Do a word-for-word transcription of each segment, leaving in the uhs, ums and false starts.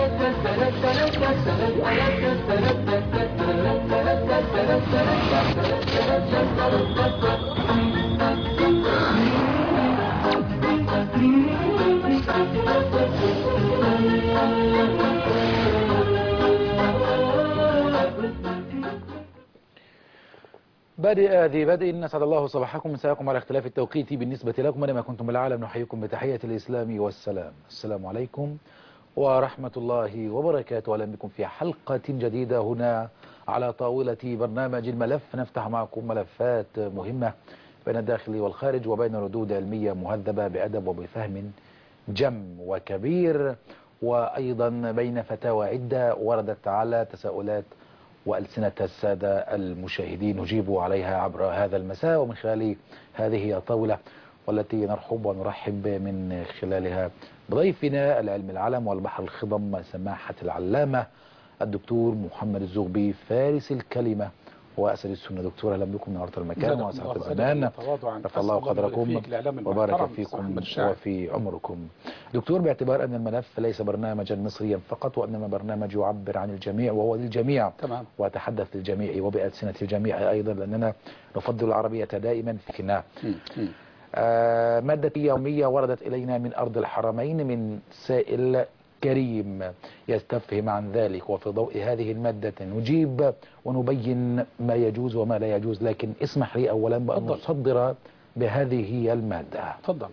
بادئ ذي بدء، نسعد الله صباحكم مساءكم على اختلاف التوقيت بالنسبة لكم، ولما كنتم بالعالم نحييكم بتحية الإسلام والسلام. السلام عليكم ورحمة الله وبركاته. أهلا بكم في حلقة جديدة هنا على طاولة برنامج الملف. نفتح معكم ملفات مهمة بين الداخل والخارج، وبين ردود علمية مهذبة بأدب وبفهم جم وكبير، وأيضا بين فتاوى عدة وردت على تساؤلات وألسنة السادة المشاهدين نجيب عليها عبر هذا المساء ومن خلال هذه الطاولة، والتي نرحب ونرحب من خلالها بضيفنا العلم العلم والبحر الخضم سماحة العلامة الدكتور محمد الزغبي، فارس الكلمة وأسد السنة. دكتور أهلا بكم، نورت المكان وأسعدت الزمان، رفع الله قدركم وبارك فيكم وفي عمركم. دكتور، باعتبار أن الملف ليس برنامجا مصريا فقط، وإنما برنامج يعبر عن الجميع وهو للجميع، تمام، وأتحدث للجميع وبألسنة الجميع أيضا، لأننا نفضل العربية دائما فينا. آه مادة يومية وردت إلينا من أرض الحرمين من سائل كريم يستفهم عن ذلك، وفي ضوء هذه المادة نجيب ونبين ما يجوز وما لا يجوز، لكن اسمح لي أولا بأن نصدر بهذه المادة. تفضل.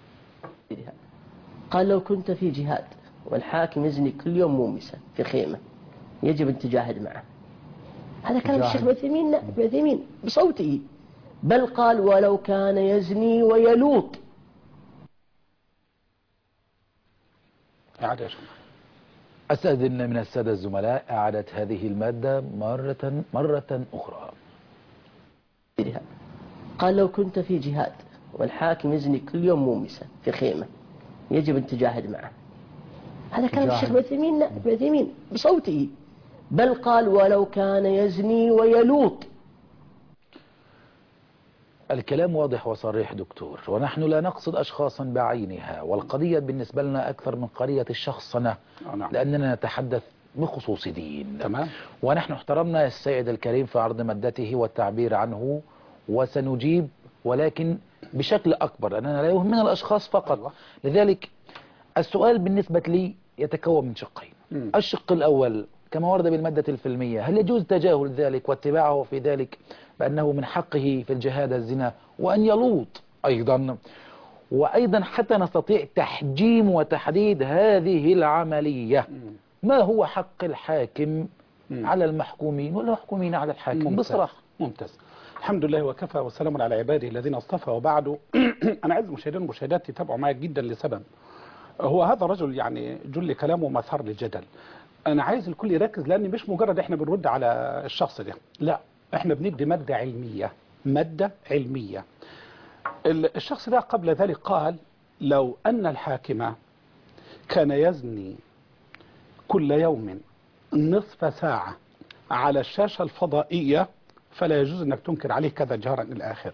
قال: لو كنت في جهاد والحاكم يزني كل يوم مومسا في خيمة يجب أن تجاهد معه. هذا كلام الشيخ ابن عثيمين، لا ابن عثيمين بصوته، بل قال: ولو كان يزني ويلوط. أستأذن من السادة الزملاء إعادة هذه المادة مرة مرة أخرى. قال: لو كنت في جهاد والحاكم يزني كل يوم مومسا في خيمة يجب أن تجاهد معه. هذا كلام الشيخ ابن عثيمين، لا ابن عثيمين بصوته، بل قال: ولو كان يزني ويلوط. الكلام واضح وصريح دكتور، ونحن لا نقصد أشخاصا بعينها، والقضية بالنسبة لنا أكثر من قضية الشخصنة، لأننا نتحدث بخصوص دين. تمام. ونحن احترمنا السيد الكريم في عرض مادته والتعبير عنه، وسنجيب ولكن بشكل أكبر، لأننا لا يهمنا الأشخاص فقط. الله. لذلك السؤال بالنسبة لي يتكون من شقين. م. الشق الأول كما ورد بالمادة الفيلمية، هل يجوز تجاهل ذلك واتباعه في ذلك بأنه من حقه في الجهاد الزنا وأن يلوط أيضا، وأيضا حتى نستطيع تحجيم وتحديد هذه العملية، ما هو حق الحاكم على المحكومين والمحكومين على الحاكم؟ ممتاز. بصراحة ممتاز. الحمد لله وكفى وسلام على عباده الذين اصطفى، وبعد. أنا عايز المشاهدين والمشاهدات يتابعوا معي جدا لسبب، هو هذا الرجل يعني جل كلامه مثار للجدل. أنا عايز الكل يركز، لأن مش مجرد إحنا بنرد على الشخص ده، لا، احنا بندي مادة علمية، مادة علمية. الشخص ده قبل ذلك قال: لو أن الحاكم كان يزني كل يوم نصف ساعة على الشاشة الفضائية فلا يجوز أنك تنكر عليه كذا جهرا إلى آخر.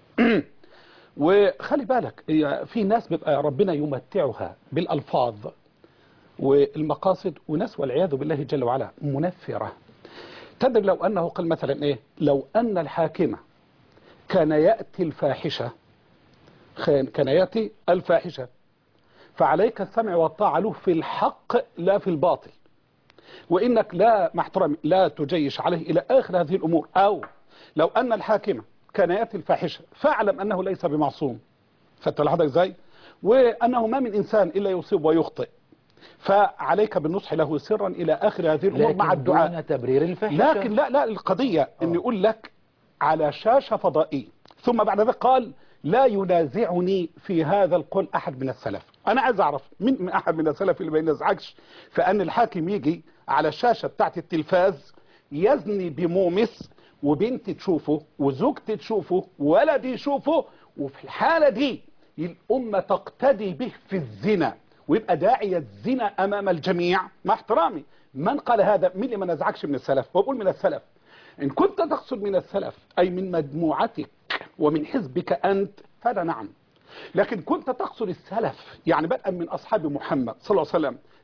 وخلي بالك، في ناس بيبقى ربنا يمتعها بالألفاظ والمقاصد، وناس والعياذ بالله جل وعلا منفرة. تدري لو أنه قال مثلا إيه؟ لو أن الحاكم كان يأتي الفاحشة كان يأتي الفاحشة فعليك السمع والطاعة له في الحق لا في الباطل، وإنك لا محترم لا تجيش عليه إلى آخر هذه الأمور. أو لو أن الحاكم كان يأتي الفاحشة فاعلم أنه ليس بمعصوم، فتلاحظ إزاي؟ وأنه ما من إنسان إلا يصيب ويخطئ، فعليك بالنصح له سرا إلى آخر هذه الأمور مع الدعاء. دون تبرير الفاحشة. لكن لا لا القضية أن يقول لك على شاشة فضائية، ثم بعد ذلك قال: لا ينازعني في هذا القول أحد من السلف. أنا عايز أعرف من, من أحد من السلف اللي ما ينازعكش فأن الحاكم يجي على الشاشة بتاعت التلفاز يزني بمومس، وبنتي تشوفه وزوجتي تشوفه وولدي يشوفه، وفي الحالة دي الأمة تقتدي به في الزنا ويبقى داعي الزنا أمام الجميع. مع احترامي، من قال هذا؟ مين اللي ما نزعكش من السلف؟ وأقول من السلف. إن كنت تقصد من السلف أي من مجموعتك ومن حزبك أنت فهذا نعم، لكن كنت تقصد السلف يعني بدءا من أصحاب محمد صلى الله عليه وسلم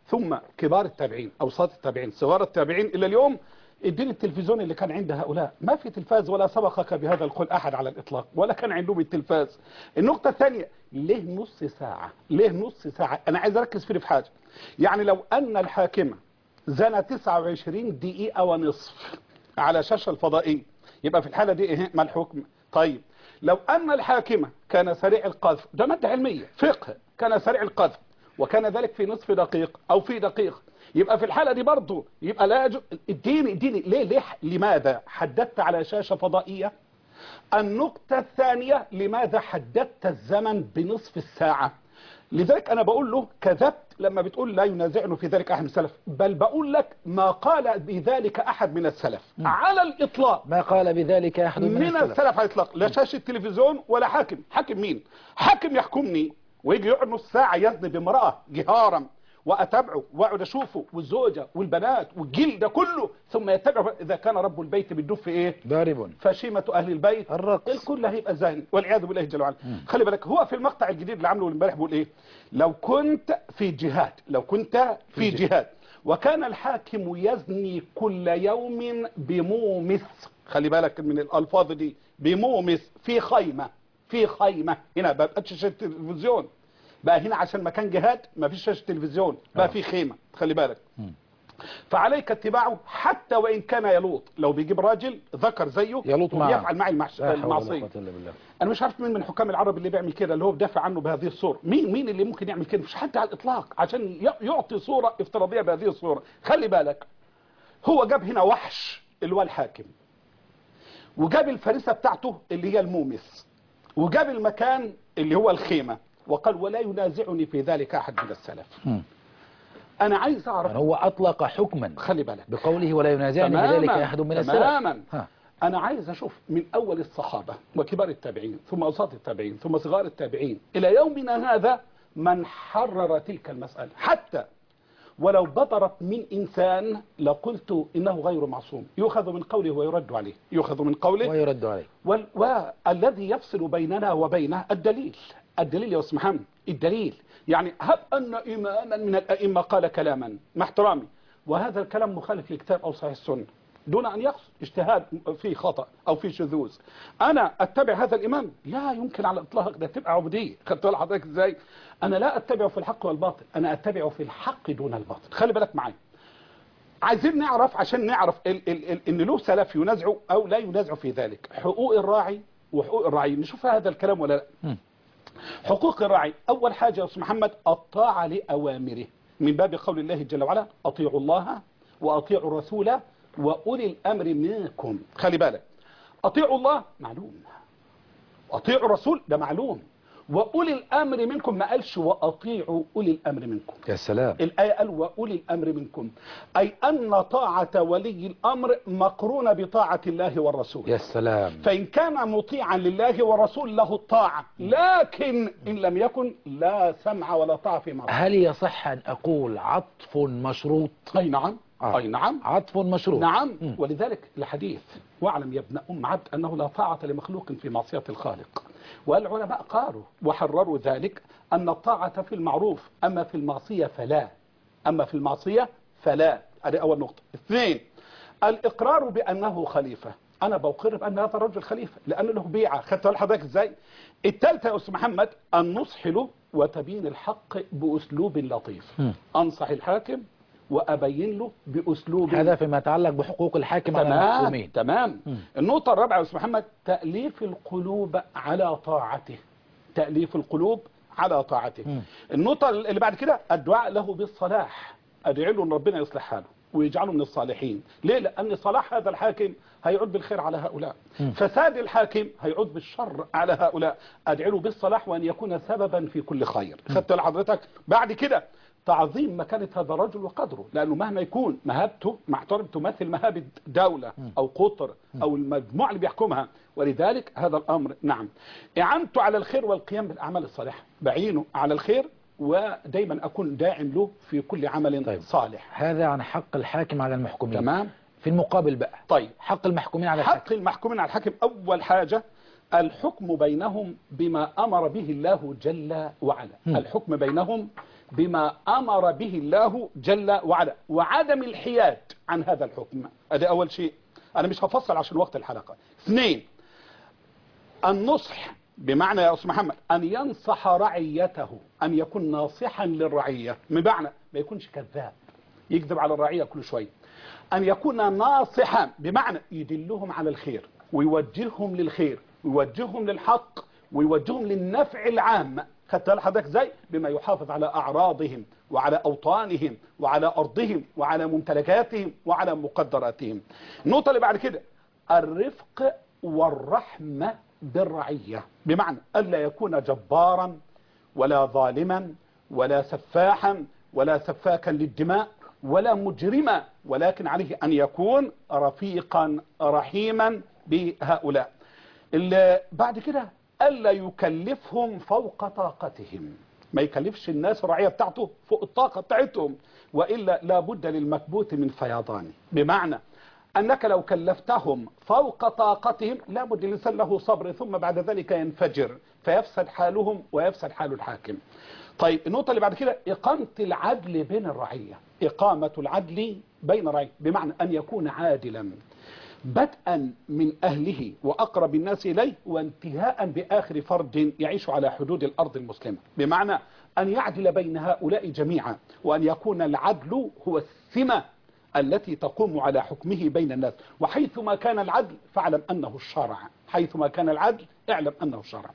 ثم كبار التابعين، أوساط التابعين، صغار التابعين إلى اليوم. اديني التلفزيون اللي كان عند هؤلاء، ما في تلفاز ولا سبقك بهذا القول أحد على الإطلاق، ولا كان عندهم التلفاز. النقطة الثانية، ليه نص ساعة؟ ليه نص ساعة؟ أنا عايز أركز فيه في حاجة. يعني لو أن الحاكمة زنى تسعة وعشرين دقيقة ونصف على شاشة الفضائية، يبقى في الحالة دي إيه؟ ما الحكم؟ طيب لو أن الحاكمة كان سريع القذف، ده مادة علمية فقه، كان سريع القذف وكان ذلك في نصف دقيقة أو في دقيقة، يبقى في الحالة دي برضه يبقى لا يجوز. اديني اديني ليه ليه لماذا حددت على شاشة فضائية؟ النقطة الثانية، لماذا حددت الزمن بنصف الساعة؟ لذلك أنا بقول له كذبت لما بتقول لا ينازعني في ذلك أحد من السلف، بل بقول لك ما قال بذلك أحد من السلف م. على الإطلاق. ما قال بذلك أحد من, من السلف, السلف على الإطلاق، لا شاشة تلفزيون ولا حاكم. حاكم مين؟ حاكم يحكمني ويجي يقعد نص ساعة يزني بامرأة جهارا وأتبعه وأقعد أشوفه والزوجة والبنات والجيل ده كله، ثم يتبعه إذا كان رب البيت بالدف إيه؟ ضارب فشيمة أهل البيت الرقص، الكل هيبقى زاهن والعياذ بالله جل وعلا. خلي بالك هو في المقطع الجديد اللي عامله امبارح بيقول إيه؟ لو كنت في جهاد، لو كنت في جهاد وكان الحاكم يزني كل يوم بمومس، خلي بالك من الألفاظ دي، بمومس في خيمة، في خيمة هنا بقى شاشة التلفزيون، بقى هنا عشان مكان جهاد ما فيش شاشة تلفزيون، بقى في خيمة، خلي بالك. م. فعليك اتباعه حتى وإن كان يلوط، لو بيجيب راجل ذكر زيه يلوط معه ويفعل معي المعصية. أنا مش عارف مين من حكام العرب اللي بيعمل كده، اللي هو بدافع عنه بهذه الصورة. مين مين اللي ممكن يعمل كده؟ مش حد على الإطلاق عشان يعطي صورة افتراضية بهذه الصورة. خلي بالك هو جاب هنا وحش اللي هو الحاكم، وجاب الفريسة بتاعته اللي هي المومس، وجاب المكان اللي هو الخيمة، وقال ولا ينازعني في ذلك أحد من السلف. م. أنا عايز أعرف يعني هو أطلق حكما، خلي بالك بقوله ولا ينازعني في ذلك أحد من السلف. تماما. أنا عايز أشوف من أول الصحابة وكبار التابعين ثم أوساط التابعين ثم صغار التابعين إلى يومنا هذا من حرر تلك المسألة، حتى ولو بطرت من إنسان لقلت إنه غير معصوم، يؤخذ من قوله ويرد عليه، يؤخذ من قوله ويرد عليه. وال... والذي يفصل بيننا وبينه الدليل. الدليل يا أستاذ محمد، الدليل. يعني هب أن إماما من الأئمة قال كلاما مع احترامي وهذا الكلام مخالف للكتاب أو صحيح السنة، دون أن يقصد اجتهاد في خطأ أو في شذوذ، أنا أتبع هذا الإمام؟ لا يمكن على الإطلاق، ده تبقى عبودية. خدت بالك حضرتك إزاي؟ أنا لا أتبعه في الحق والباطل، أنا أتبعه في الحق دون الباطل. خلي بالك معايا. عايزين نعرف عشان نعرف ال ال ال إن له سلف ينازعوا أو لا ينازعوا في ذلك، حقوق الراعي وحقوق الرعي. نشوف هذا الكلام ولا لا؟ م. حقوق الراعي، أول حاجة يا أستاذ محمد الطاعة لأوامره، من باب قول الله جل وعلا أطيعوا الله وأطيعوا الرسول وأولي الأمر منكم. خلي بالك، أطيعوا الله معلوم، أطيعوا الرسول ده معلوم، وأولي الأمر منكم ما قالش وأطيعوا أولي الأمر منكم. يا سلام. الآية قال وأولي الأمر منكم، أي أن طاعة ولي الأمر مقرونة بطاعة الله والرسول. يا سلام. فإن كان مطيعا لله والرسول له الطاعة، لكن إن لم يكن لا سمع ولا طاعة في معروف. هل يصح أن أقول عطف مشروط؟ أي نعم. آه. أي نعم، عطف مشروط. نعم. م. ولذلك الحديث واعلم يا ابن أم عبد أنه لا طاعة لمخلوق في معصية الخالق، والعلماء قالوا وحرروا ذلك أن الطاعة في المعروف، أما في المعصية فلا، أما في المعصية فلا. هذه أول نقطة. اثنين، الإقرار بأنه خليفة، أنا بقر بأن هذا الرجل خليفة لأنه له بيعة. خدت بالك حضرتك إزاي؟ الثالثة يا أستاذ محمد النصح له وتبيين الحق بأسلوب لطيف. م. أنصح الحاكم وأبين له بأسلوب، هذا فيما يتعلق بحقوق الحاكم على المحكومين. تمام. م. النقطة الرابعة يا أستاذ محمد تأليف القلوب على طاعته، تأليف القلوب على طاعته. م. النقطة اللي بعد كده الدعاء له بالصلاح، أدعي له أن ربنا يصلح حاله ويجعله من الصالحين. ليه؟ لأن صلاح هذا الحاكم هيعود بالخير على هؤلاء، م. فساد الحاكم هيعود بالشر على هؤلاء. أدعي له بالصلاح وأن يكون سببا في كل خير. خدت لحضرتك؟ بعد كده تعظيم مكانة هذا الرجل وقدره، لأنه مهما يكون مهابته مع احترام تمثل مهابة دولة أو قطر أو المجموعة اللي بيحكمها، ولذلك هذا الأمر نعم. إعانته على الخير والقيام بالأعمال الصالحة، بعينه على الخير ودايما أكون داعم له في كل عمل طيب. صالح. هذا عن حق الحاكم على المحكومين. تمام. في المقابل بقى طيب حق المحكومين على الحاكم. حق المحكومين على الحاكم، أول حاجة الحكم بينهم بما أمر به الله جل وعلا. م. الحكم بينهم بما أمر به الله جل وعلا وعدم الحياد عن هذا الحكم. هذا أول شيء، أنا مش هفصل عشان وقت الحلقة. اثنين، النصح، بمعنى يا أستاذ محمد أن ينصح رعيته، أن يكون ناصحا للرعية، بمعنى ما يكونش كذاب يكذب على الرعية كل شوية. أن يكون ناصحا بمعنى يدلهم على الخير ويوجههم للخير ويوجههم للحق ويوجههم للنفع العام. خدت حضرتك ازاي؟ بما يحافظ على أعراضهم وعلى أوطانهم وعلى أرضهم وعلى ممتلكاتهم وعلى مقدراتهم. النقطة اللي بعد كده الرفق والرحمة بالرعية، بمعنى ألا يكون جبارا ولا ظالما ولا سفاحا ولا سفاكا للدماء ولا مجرما، ولكن عليه أن يكون رفيقا رحيما بهؤلاء. اللي بعد كده ألا يكلفهم فوق طاقتهم، ما يكلفش الناس الرعية بتاعته فوق الطاقة بتاعتهم، وإلا لابد للمكبوت من فيضان، بمعنى أنك لو كلفتهم فوق طاقتهم لابد الإنسان له صبر، ثم بعد ذلك ينفجر فيفسد حالهم ويفسد حال الحاكم. طيب النقطة اللي بعد كده إقامة العدل بين الرعية، إقامة العدل بين الرعية بمعنى أن يكون عادلا بدءا من أهله وأقرب الناس إليه وانتهاء بآخر فرد يعيش على حدود الأرض المسلمة، بمعنى أن يعدل بين هؤلاء جميعا، وأن يكون العدل هو السمة التي تقوم على حكمه بين الناس. وحيثما كان العدل فاعلم أنه الشرع، حيثما كان العدل اعلم أنه الشرع.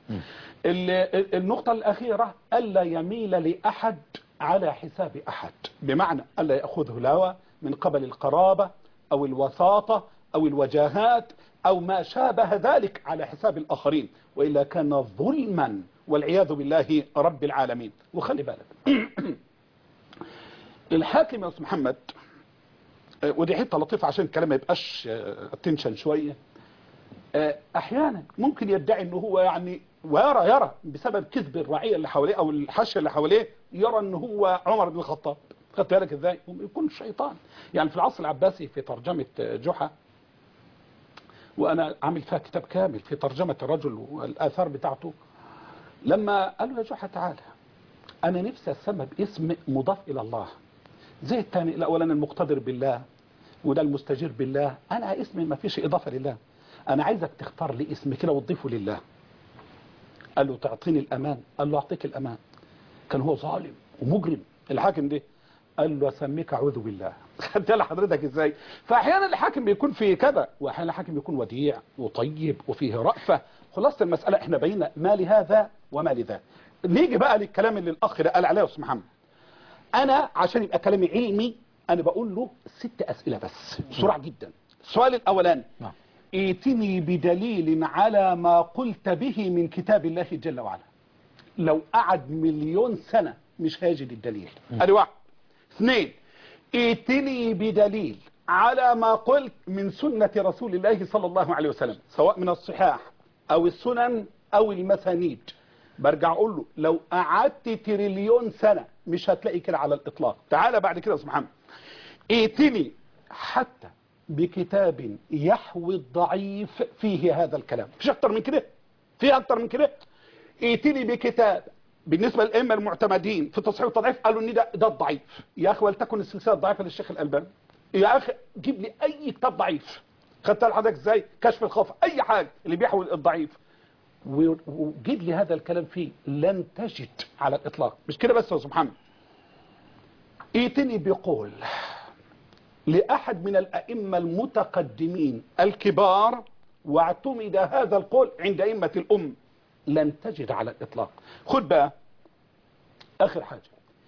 النقطة الأخيرة ألا يميل لأحد على حساب أحد، بمعنى ألا يأخذه الهوى من قبل القرابة أو الوساطة أو الوجاهات أو ما شابه ذلك على حساب الآخرين، وإلا كان ظلما والعياذ بالله رب العالمين. وخلي بالك الحاكم يا أستاذ محمد، ودي حته لطيفه عشان الكلام ما يبقاش تنشن شويه، احيانا ممكن يدعي انه هو يعني ويرى يرى بسبب كذب الرعيه اللي حواليه او الحاشيه اللي حواليه يرى انه هو عمر بن الخطاب. خدت بالك ازاي؟ يكون شيطان. يعني في العصر العباسي في ترجمه جحا، وانا عامل فيها كتاب كامل في ترجمه الرجل والاثار بتاعته، لما قال له يا جحا تعالى انا نفسي اسمى باسم مضاف الى الله زي الثاني الاولاني المقتدر بالله وده المستجير بالله، انا اسمي ما فيش اضافه لله، انا عايزك تختار لي اسم كده وتضيفه لله. قال له تعطيني الامان؟ قال له اعطيك الامان. كان هو ظالم ومجرم الحاكم ده، قال له اسميك اعوذ بالله. خدت لحضرتك ازاي؟ فاحيانا الحاكم بيكون فيه كذا، واحيانا الحاكم بيكون وديع وطيب وفيه رأفة. خلاصه المساله احنا بينا ما لهذا وما لذا. نيجي بقى للكلام اللي الاخ ده قال عليه يا استاذ محمد. انا عشان يبقى كلامي علمي انا بقول له ست اسئله بس بسرعه جدا. السؤال الاولاني ائتني بدليل على ما قلت به من كتاب الله جل وعلا. لو قعد مليون سنه مش هيجد الدليل. ادي واحد. اثنين، ائتني بدليل على ما قلت من سنه رسول الله صلى الله عليه وسلم، سواء من الصحاح او السنن او المسانيد. برجع اقول له لو قعدت تريليون سنه مش هتلاقي كده على الاطلاق. تعالى بعد كده يا استاذ محمد، ائتني حتى بكتاب يحوي الضعيف فيه هذا الكلام. مفيش اكتر من كده، في اكتر من كده. ائتني بكتاب بالنسبه للائمه المعتمدين في التصحيح والتضعيف قالوا ان ده ده الضعيف. يا اخي ولتكن السلسله الضعيفه للشيخ الالباني، يا اخي جيب لي اي كتاب ضعيف. خدت لحضرتك ازاي؟ كشف الخوف، اي حاجه اللي بيحوي الضعيف وجيب لي هذا الكلام فيه، لن تجد على الاطلاق. مش كده بس يا استاذ محمد، ائتني بقول لأحد من الأئمة المتقدمين الكبار واعتمد هذا القول عند أئمة الأم، لن تجد على الإطلاق. خد بقى آخر حاجة،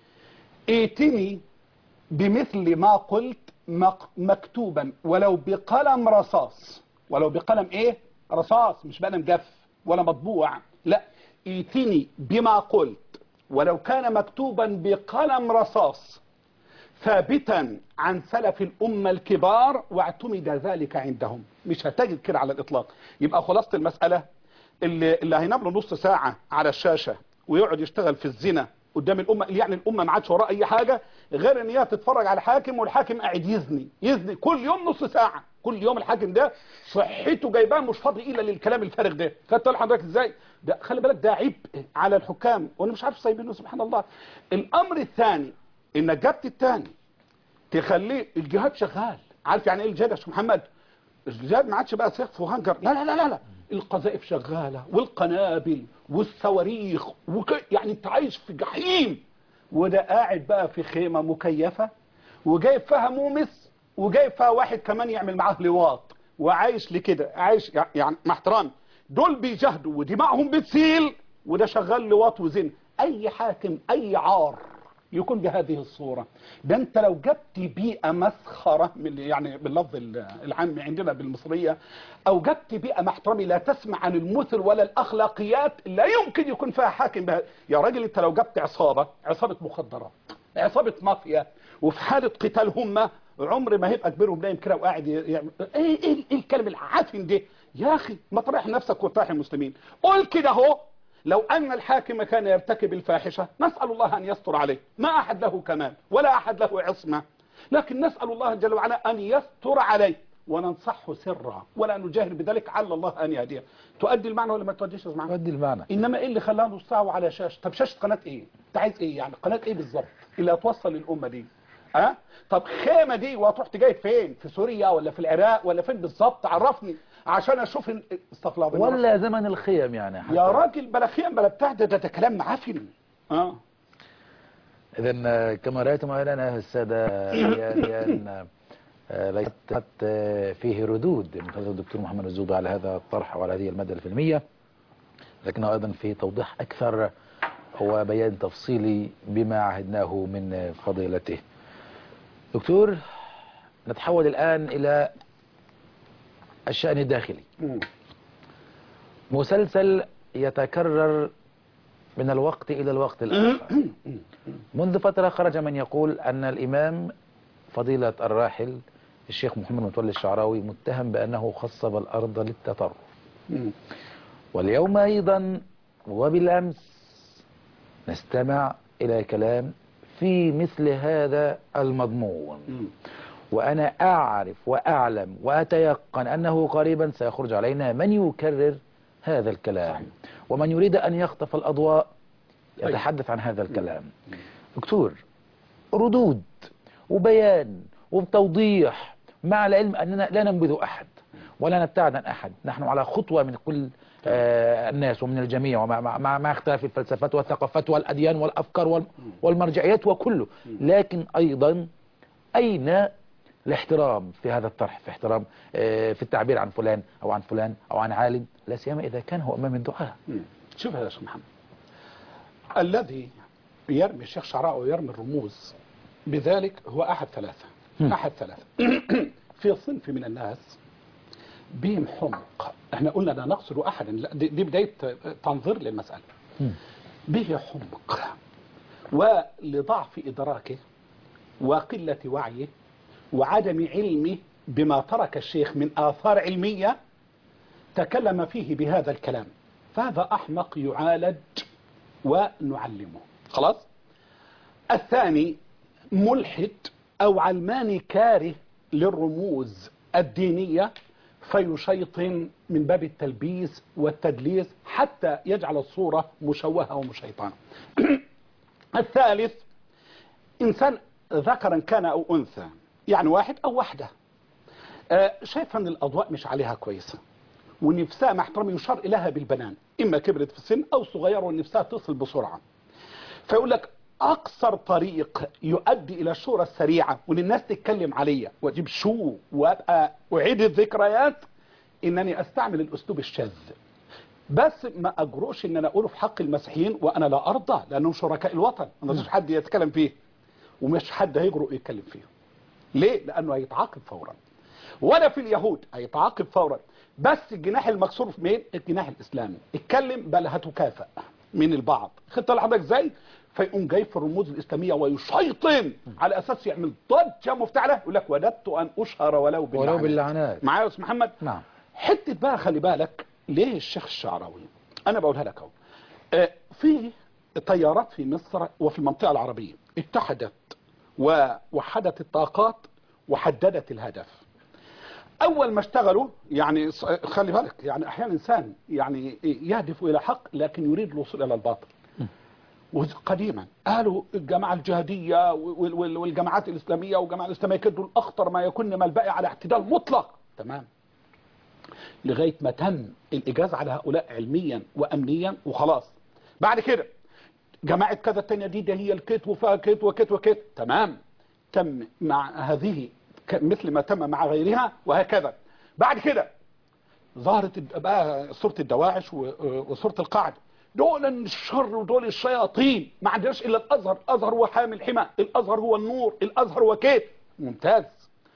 ائتني بمثل ما قلت مكتوبا ولو بقلم رصاص. ولو بقلم ايه؟ رصاص، مش بقلم جف ولا مطبوع، لا، ائتني بما قلت ولو كان مكتوبا بقلم رصاص ثابتا عن سلف الأمة الكبار واعتمد ذلك عندهم. مش هتجد كده على الإطلاق. يبقى خلاصة المسألة اللي, اللي هينام له نص ساعة على الشاشة ويقعد يشتغل في الزنا قدام الأمة، يعني الأمة ما عادش وراء أي حاجة غير ان هي تتفرج على الحاكم والحاكم قاعد يزني يزني كل يوم نص ساعة كل يوم الحاكم ده صحته جايباه مش فاضي الا للكلام الفارغ ده. خدت بالك حضرتك ازاي؟ ده خلي بالك ده عيب على الحكام وانا مش عارف سايبينه سبحان الله. الامر الثاني انك جبت الثاني تخليه الجهاد شغال. عارف يعني ايه الجهاد يا شيخ محمد؟ الجهاد ما عادش بقى سيف وهنجر، لا لا لا لا لا، القذائف شغاله والقنابل والصواريخ وك... يعني انت عايش في جحيم، وده قاعد بقى في خيمه مكيفه وجايب فيها مومس وجايب فيها واحد كمان يعمل معاه لواط وعايش لكده، عايش يعني مع احترامي دول بيجاهدوا ودماءهم بتسيل وده شغال لواط وزن. اي حاكم اي عار يكون بهذه الصورة. ده انت لو جبت بيئة مسخرة من يعني باللفظ العام عندنا بالمصرية، او جبت بيئة محترمة لا تسمع عن المثل ولا الاخلاقيات، لا يمكن يكون فيها حاكم بها. يا راجل انت لو جبت عصابة عصابة مخدرات عصابة مافيا وفي حالة قتال هم عمر ما هيبقى كبير وبنايم كده وقاعد يعمل ايه ايه ايه الكلام العفن ده يا اخي؟ ما تريح نفسك وتريح المسلمين. قول كده اهو، لو أن الحاكم كان يرتكب الفاحشة نسأل الله أن يستر عليه، ما أحد له كمال ولا أحد له عصمة، لكن نسأل الله جل وعلا أن يستر عليه وننصحه سرا ولا نجاهر بذلك على الله أن يهديه. تؤدي المعنى ولا ما تؤديش المعنى؟ تؤدي المعنى. إنما إيه اللي خلاه نص ساعة على شاشة؟ طب شاشة قناة إيه؟ أنت عايز إيه يعني؟ قناة إيه بالظبط اللي هتوصل للأمة دي؟ ها؟ أه؟ طب خيمة دي وهتروح تجاهد فين؟ في سوريا ولا في العراق ولا فين بالظبط؟ عرفني عشان اشوف استغفر الله. ولا زمن الخيم يعني حتى. يا راجل بلا خيم بلا بتاع ده, ده كلام معفن. اه اذا كما رايتم معنا الساده يعني ليست فيه ردود من فضل الدكتور محمد الزوبي على هذا الطرح وعلى هذه الماده الفيلميه، لكنه ايضا في توضيح اكثر وبيان تفصيلي بما عهدناه من فضيلته. دكتور، نتحول الان الى الشأن الداخلي. مسلسل يتكرر من الوقت إلى الوقت الآخر. منذ فترة خرج من يقول أن الإمام فضيلة الراحل الشيخ محمد متولي الشعراوي متهم بأنه خصب الأرض للتطرف. واليوم أيضا وبالأمس نستمع إلى كلام في مثل هذا المضمون، وأنا أعرف وأعلم وأتيقن أنه قريبا سيخرج علينا من يكرر هذا الكلام ومن يريد أن يخطف الأضواء يتحدث عن هذا الكلام. دكتور، ردود وبيان وتوضيح مع العلم أننا لا ننبذ أحد ولا نبتعد عن أحد، نحن على خطوة من كل آه الناس ومن الجميع ومع مع, مع اختلاف الفلسفات والثقافات والأديان والأفكار والمرجعيات وكله، لكن أيضا أين الاحترام في هذا الطرح، في احترام في التعبير عن فلان او عن فلان او عن عالم، لا سيما اذا كان هو امام الدعاء. شوف يا شيخ محمد، الذي يرمي الشيخ شعراء ويرمي الرموز بذلك هو احد ثلاثه. احد ثلاثه في صنف من الناس بهم حمق. احنا قلنا لا نقصد احدا، لا دي, دي بدايه تنظير للمساله. به حمق ولضعف ادراكه وقله وعيه وعدم علمه بما ترك الشيخ من آثار علمية تكلم فيه بهذا الكلام، فهذا أحمق يعالج ونعلمه. خلاص. الثاني ملحد أو علماني كاره للرموز الدينية فيشيطن من باب التلبيس والتدليس حتى يجعل الصورة مشوهة ومشيطانة. الثالث إنسان ذكرا كان أو أنثى، يعني واحد او واحدة آه شايفه ان الاضواء مش عليها كويسة ونفسها مع احترامي يشار اليها بالبنان، اما كبرت في السن او صغيرة ونفسها تصل بسرعة، فيقول لك اقصر طريق يؤدي الى الشهرة السريعة وان الناس تتكلم عليا واجيب شو وابقى اعيد الذكريات انني استعمل الاسلوب الشاذ، بس ما اجرؤش ان انا اقوله في حق المسيحيين وانا لا ارضى لانهم شركاء الوطن، ما فيش حد يتكلم فيه ومش حد هيجرؤ يتكلم فيه. ليه؟ لأنه هيتعاقب فورا. ولا في اليهود هيتعاقب فورا، بس الجناح المكسور في مين؟ الجناح الإسلامي. اتكلم بل هتكافئ من البعض. خدت لحضرتك ازاي؟ فيقوم جاي في الرموز الإسلامية ويشيطن على أساس يعمل ضجة مفتعلة، يقول لك وددت أن أشهر ولو باللعنات. ولو باللعنات. معايا يا أستاذ محمد؟ نعم. حتة بقى خلي بالك ليه الشيخ الشعراوي؟ أنا بقولها لك أهو. آه في طيارات في مصر وفي المنطقة العربية اتحدت ووحدت الطاقات وحددت الهدف. اول ما اشتغلوا يعني خلي بالك يعني احيانا انسان يعني يهدف الى حق لكن يريد الوصول الى الباطل. وقديما قالوا الجماعه الجهاديه والجماعات الاسلاميه والجماعه الاسلاميه كدوا الاخطر ما يكون ما الباقي على اعتدال مطلق. تمام. لغايه ما تم الاجازه على هؤلاء علميا وامنيا وخلاص. بعد كده جماعه كذا الثانيه دي ده هي الكت وفيها كت وكت وكت. تمام. تم مع هذه مثل ما تم مع غيرها وهكذا. بعد كده ظهرت بقى صورة الدواعش وصورة القاعدة. دول الشر ودول الشياطين، ما عندناش الا الازهر، الازهر هو حامل حمى، الازهر هو النور، الازهر هو كيت. ممتاز.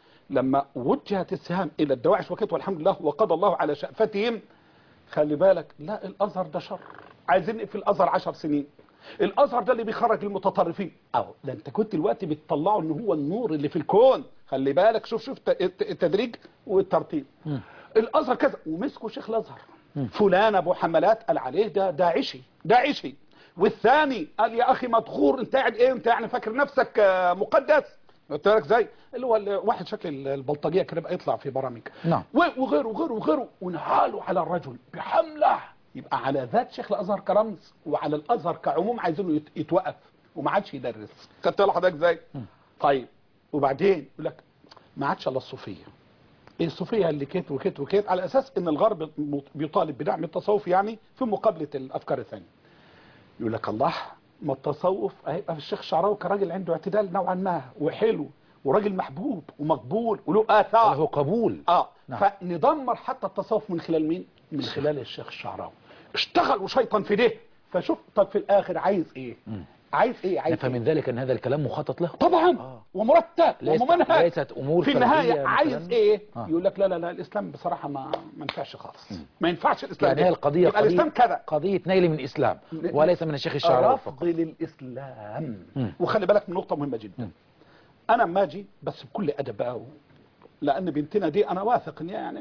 لما وجهت السهام الى الدواعش وكيت والحمد لله وقضى الله على شأفتهم، خلي بالك لا الازهر ده شر، عايزين في الازهر عشر سنين. الازهر ده اللي بيخرج المتطرفين. اهو ده انت كنت دلوقتي بتطلعه ان هو النور اللي في الكون. خلي بالك شوف شوف التدريج والترتيب. م. الازهر كذا ومسكوا شيخ الازهر فلان ابو حملات قال عليه ده داعشي داعشي. والثاني قال يا اخي مدخور انت قاعد ايه انت يعني فاكر نفسك مقدس. قلت لك زي اللي هو واحد شكل البلطجيه كده بقى يطلع في برامج. نعم. وغيره وغيره وغيره ونهالوا على الرجل بحمله. يبقى على ذات شيخ الازهر كرمز وعلى الازهر كعموم عايزينه يتوقف وما عادش يدرس. خدت لحضرتك ازاي؟ طيب وبعدين يقول لك ما عادش الا الصوفيه. ايه الصوفيه اللي كيت وكيت وكيت على اساس ان الغرب بيطالب بدعم التصوف يعني في مقابله الافكار الثانيه. يقول لك الله ما التصوف هيبقى في الشيخ الشعراوي كراجل عنده اعتدال نوعا ما وحلو وراجل محبوب ومقبول وله اثار. له قبول. اه نعم. فندمر حتى التصوف من خلال مين؟ من خلال الشيخ الشعراوي. اشتغل وشيطان في ده. فشوف طب في الاخر عايز ايه؟ م. عايز ايه عايز نفهم إيه؟ من ذلك ان هذا الكلام مخطط له طبعا. آه. ومرتب وممنهج. ليست امور في النهايه عايز مثلاً. ايه؟ آه. يقول لك لا لا لا الاسلام بصراحه ما ما ينفعش خالص. م. ما ينفعش الاسلام. يعني هي القضيه قضيه الاسلام كذا قضيه نيل من الاسلام وليس من الشيخ الشعراوي رفض فقط. للاسلام. م. وخلي بالك من نقطه مهمه جدا. م. انا اما اجي بس بكل ادب بقى لان بنتنا دي انا واثق ان يعني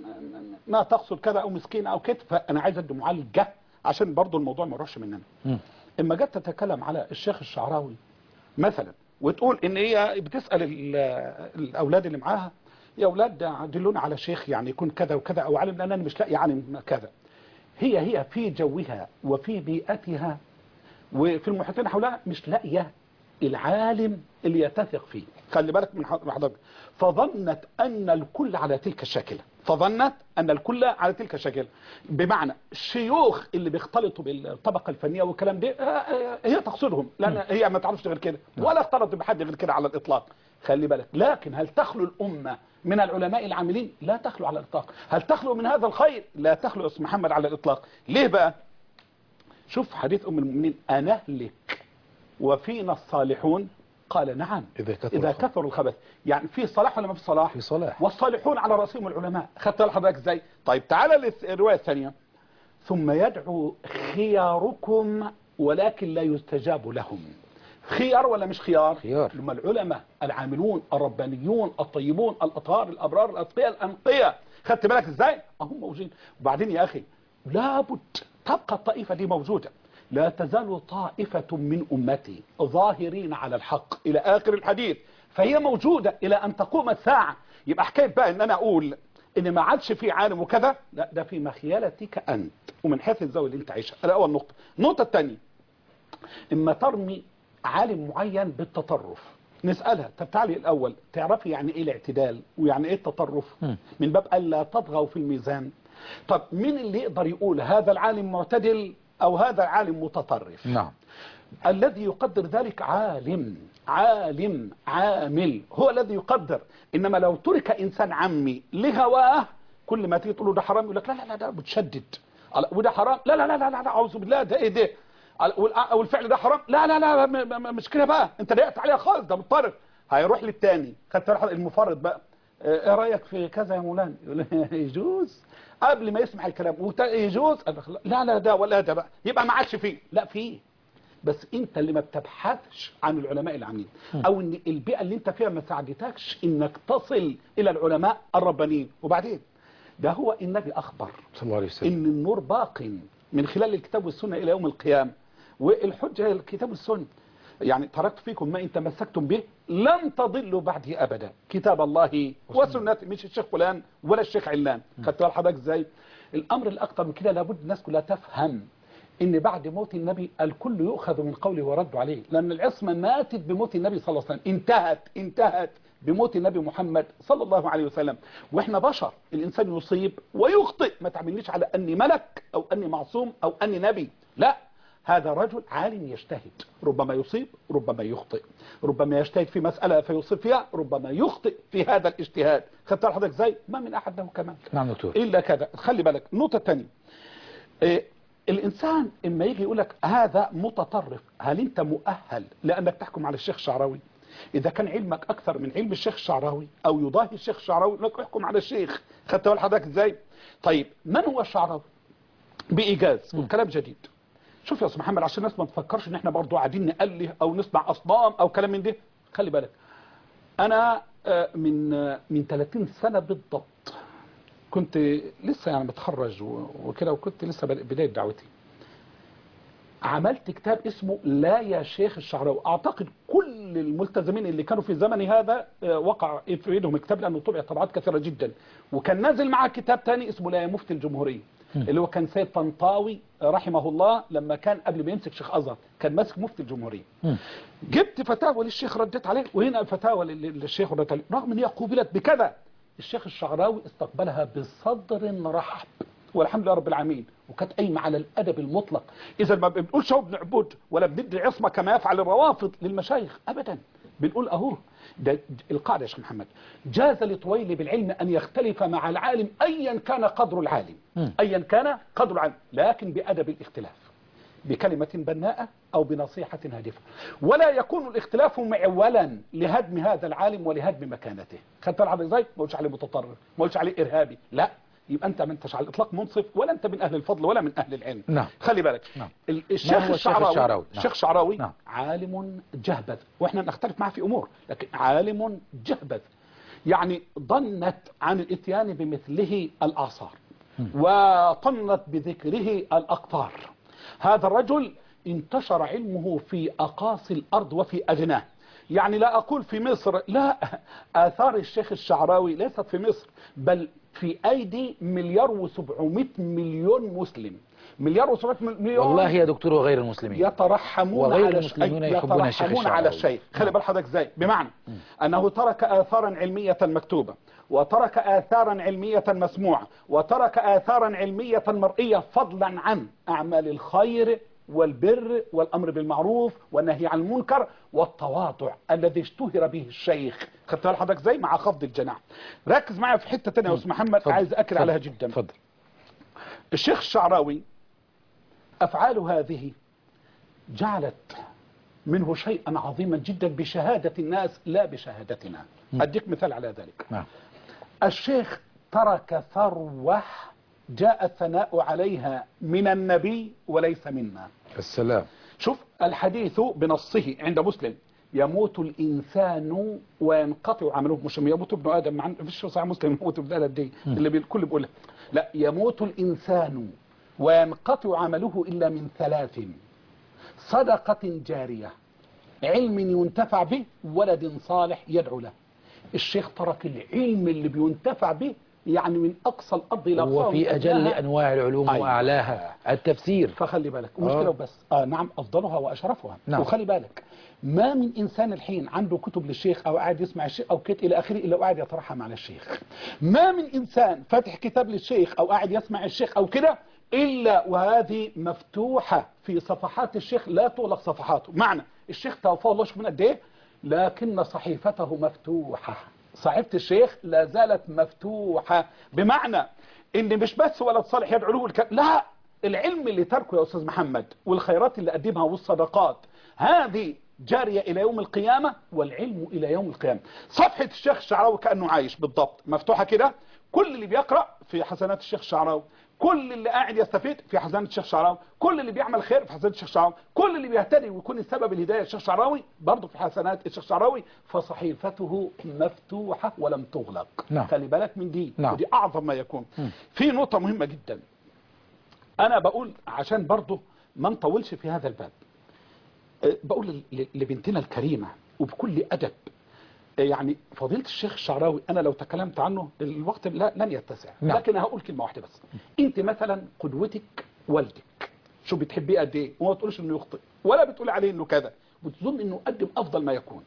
ما تقصد كذا او مسكينه او كده فانا عايز ادي معالجه عشان برضو الموضوع ما يروحش مننا. م. اما جت تتكلم على الشيخ الشعراوي مثلا وتقول ان هي بتسال الاولاد اللي معاها يا اولاد دلونا على شيخ يعني يكون كذا وكذا او عالم لان انا مش لاقي عالم كذا. هي هي في جوها وفي بيئتها وفي المحيطين حولها مش لاقيه العالم اللي يتثق فيه. خلي بالك من حضرتك. فظنت ان الكل على تلك الشاكله. فظنت ان الكل على تلك الشاكله بمعنى الشيوخ اللي بيختلطوا بالطبقه الفنيه والكلام ده هي تقصدهم لان هي ما تعرفش غير كده ولا اختلط بحد غير كده على الاطلاق. خلي بالك. لكن هل تخلو الامه من العلماء العاملين؟ لا تخلو على الاطلاق. هل تخلو من هذا الخير؟ لا تخلو اسم محمد على الاطلاق. ليه بقى؟ شوف حديث ام المؤمنين أنهلك وفينا الصالحون قال نعم إذا كثر, إذا كثر الخبث. يعني في صلاح ولا ما في صلاح؟ في صلاح. والصالحون على رأسهم العلماء. خدت لحضرتك ازاي؟ طيب تعالى للرواية الثانية. ثم يدعو خياركم ولكن لا يستجاب لهم. خيار ولا مش خيار؟ خيار. لما العلماء العاملون الربانيون الطيبون الأطهار الأبرار الأتقياء الأنقياء. خدت بالك ازاي؟ هم موجودين. وبعدين يا أخي لابد تبقى الطائفة دي موجودة. لا تزال طائفة من أمتي ظاهرين على الحق إلى آخر الحديث. فهي موجودة إلى أن تقوم الساعة. يبقى حكاية بقى إن أنا أقول إن ما عادش في عالم وكذا، لا ده في مخيلتك أنت ومن حيث الزاوية اللي أنت عايشها. هذا أول نقطة. النقطة الثانية إما ترمي عالم معين بالتطرف نسألها طب تعالي الأول تعرفي يعني إيه الاعتدال ويعني إيه التطرف من باب ألا تطغوا في الميزان. طب مين اللي يقدر يقول هذا العالم معتدل أو هذا العالم متطرف؟ نعم. الذي يقدر ذلك عالم عالم عامل هو الذي يقدر. إنما لو ترك إنسان عمي لهواه كل ما تيجي تقول له ده حرام يقول لك لا لا لا ده متشدد وده حرام لا لا لا لا لا أعوذ بالله ده إيه ده والفعل ده حرام لا لا لا مش كده بقى أنت ضيقت عليها خالص ده مضطرب. هيروح للتاني خدت المفرد بقى ايه رايك في كذا يا مولانا يقول يجوز قبل ما يسمع الكلام يجوز لا لا ده ولا ده بقى يبقى ما عادش فيه. لا فيه بس انت اللي ما بتبحثش عن العلماء العاملين او ان البيئه اللي انت فيها ما ساعدتكش انك تصل الى العلماء الربانيين. وبعدين ده هو النبي اخبر صلى الله عليه وسلم ان النور باق من خلال الكتاب والسنه الى يوم القيامه والحجه الكتاب والسنه. يعني تركت فيكم ما إن تمسكتم به لن تضلوا بعده أبدا، كتاب الله وسنة، مش الشيخ فلان ولا الشيخ علان. خدت بال حضرتك ازاي؟ الأمر الأكثر من كده لابد الناس كلها تفهم إن بعد موت النبي الكل يؤخذ من قوله ورد عليه، لأن العصمة ماتت بموت النبي صلى الله عليه وسلم، انتهت انتهت بموت النبي محمد صلى الله عليه وسلم. واحنا بشر، الإنسان يصيب ويخطئ، ما تعملنيش على أني ملك أو أني معصوم أو أني نبي، لا، هذا رجل عالم يجتهد، ربما يصيب ربما يخطئ، ربما يجتهد في مسألة فيصيب فيها، ربما يخطئ في هذا الاجتهاد. خدت حضرتك ازاي؟ ما من أحد له كمال. نعم دكتور. إلا كذا. خلي بالك النقطة الثانية، إيه الإنسان إما يجي يقول لك هذا متطرف، هل أنت مؤهل لأنك تحكم على الشيخ الشعراوي؟ إذا كان علمك أكثر من علم الشيخ الشعراوي أو يضاهي الشيخ الشعراوي لك احكم على الشيخ. خدت بال حضرتك ازاي؟ طيب من هو الشعراوي؟ بإيجاز والكلام جديد. شوف يا أستاذ محمد، عشان الناس ما تفكرش ان احنا برضو قاعدين نأله او نسمع اصنام او كلام من ده، خلي بالك انا من من ثلاثين سنة بالضبط كنت لسه يعني متخرج وكده، وكنت لسه بداية دعوتي، عملت كتاب اسمه لا يا شيخ الشعراوي. اعتقد كل الملتزمين اللي كانوا في زمني هذا وقع في ايدهم الكتاب، لانه طبع طبعات كثيرة جدا. وكان نازل معاه كتاب تاني اسمه لا يا مفتي الجمهورية، اللي هو كان سيد طنطاوي رحمه الله لما كان قبل ما يمسك شيخ أزهر كان ماسك مفتي الجمهورية. جبت فتاوى للشيخ رديت عليه، وهنا الفتاوى للشيخ رديت عليه، رغم ان هي قوبلت بكذا الشيخ الشعراوي استقبلها بصدر رحب والحمد لله رب العالمين، وكانت قايمه على الادب المطلق. اذا ما بنقولش هو بنعبد ولا بندي عصمه كما يفعل الروافض للمشايخ ابدا، بنقول اهو ده القاعده يا شيخ محمد، جاز لطويل بالعلم ان يختلف مع العالم ايا كان قدر العالم، ايا كان قدر العالم، لكن بادب الاختلاف، بكلمه بناءه او بنصيحه هادفه، ولا يكون الاختلاف معولا لهدم هذا العالم ولهدم مكانته. خدت بالك ازاي؟ ما قلتش عليه متطرف، ما قلتش عليه ارهابي، لا، يبقى انت ما انتش على الاطلاق منصف، ولا انت من اهل الفضل ولا من اهل العلم. نعم. خلي بالك. نعم. الشيخ الشعراوي الشعراوي الشيخ الشعراوي نعم. عالم جهبذ، واحنا نختلف معه في امور، لكن عالم جهبذ، يعني ضنت عن الاتيان بمثله الاعصار وطنت بذكره الاقطار. هذا الرجل انتشر علمه في اقاصي الارض وفي ادناه، يعني لا اقول في مصر، لا، اثار الشيخ الشعراوي ليست في مصر بل في ايدي مليار وسبعمائة مليون مسلم، مليار وسبعمائة مليون والله يا دكتور وغير المسلمين يترحمون وغير على المسلمون الشيخ، يحبون الشيخ يترحمون الشعراوي. على الشيخ. خلي بال حضرتك ازاي؟ بمعنى انه ترك اثارا علميه مكتوبه، وترك اثارا علميه مسموعه، وترك اثارا علميه مرئيه، فضلا عن اعمال الخير والبر والامر بالمعروف والنهي عن المنكر والتواضع الذي اشتهر به الشيخ. خدت بال حضرتك ازاي؟ مع خفض الجناح. ركز معايا في حته ثانيه يا استاذ محمد، فضل. عايز اكد فضل. عليها جدا. اتفضل. الشيخ الشعراوي افعاله هذه جعلت منه شيئا عظيما جدا بشهاده الناس لا بشهادتنا. اديك مثال على ذلك. نعم. الشيخ ترك ثروه جاء الثناء عليها من النبي وليس منا. السلام. شوف الحديث بنصه عند مسلم، يموت الإنسان وينقطع عمله، مش يموت ابن آدم، مع فيش صحيح مسلم يموت ابن آدم دي اللي الكل بيقولها، لا، يموت الإنسان وينقطع عمله إلا من ثلاث: صدقة جارية، علم ينتفع به، ولد صالح يدعو له. الشيخ ترك العلم اللي بينتفع به، يعني من أقصى الأرض إلى أقصى وفي أجل أنواع العلوم أيوة. وأعلاها التفسير. فخلي بالك مشكلة بس آه نعم أفضلها وأشرفها. نعم. وخلي بالك ما من إنسان الحين عنده كتب للشيخ أو قاعد يسمع الشيخ أو كت إلى آخره إلا قاعد يترحم على الشيخ. ما من إنسان فاتح كتاب للشيخ أو قاعد يسمع الشيخ أو كده إلا وهذه مفتوحة في صفحات الشيخ لا تغلق صفحاته. معنى الشيخ توفاه الله شوف من قد إيه، لكن صحيفته مفتوحة، صحيفة الشيخ لا زالت مفتوحة، بمعنى ان مش بس ولد صالح يدعو له الك... لا، العلم اللي تركه يا استاذ محمد والخيرات اللي قدمها والصدقات هذه جارية الى يوم القيامة، والعلم الى يوم القيامة. صفحة الشيخ الشعراوي كأنه عايش بالضبط مفتوحة كده، كل اللي بيقرأ في حسنات الشيخ الشعراوي، كل اللي قاعد يستفيد في حسنات الشيخ الشعراوي، كل اللي بيعمل خير في حسنات الشيخ الشعراوي، كل اللي بيهتدي ويكون السبب الهداية الشيخ الشعراوي برضه في حسنات الشيخ الشعراوي. فصحيفته مفتوحة ولم تغلق. نعم. خلي بالك من دي. نعم. ودي أعظم ما يكون. م. في نقطة مهمة جدا، أنا بقول عشان برضه ما نطولش في هذا الباب، أه بقول لبنتنا الكريمة وبكل أدب، يعني فضيلة الشيخ الشعراوي أنا لو تكلمت عنه الوقت لا لن يتسع، نعم. لكن هقول كلمة واحدة بس. أنت مثلا قدوتك والدك، شو بتحبيه قد إيه، وما بتقولش إنه يخطئ ولا بتقول عليه إنه كذا، بتظن إنه قدم أفضل ما يكون.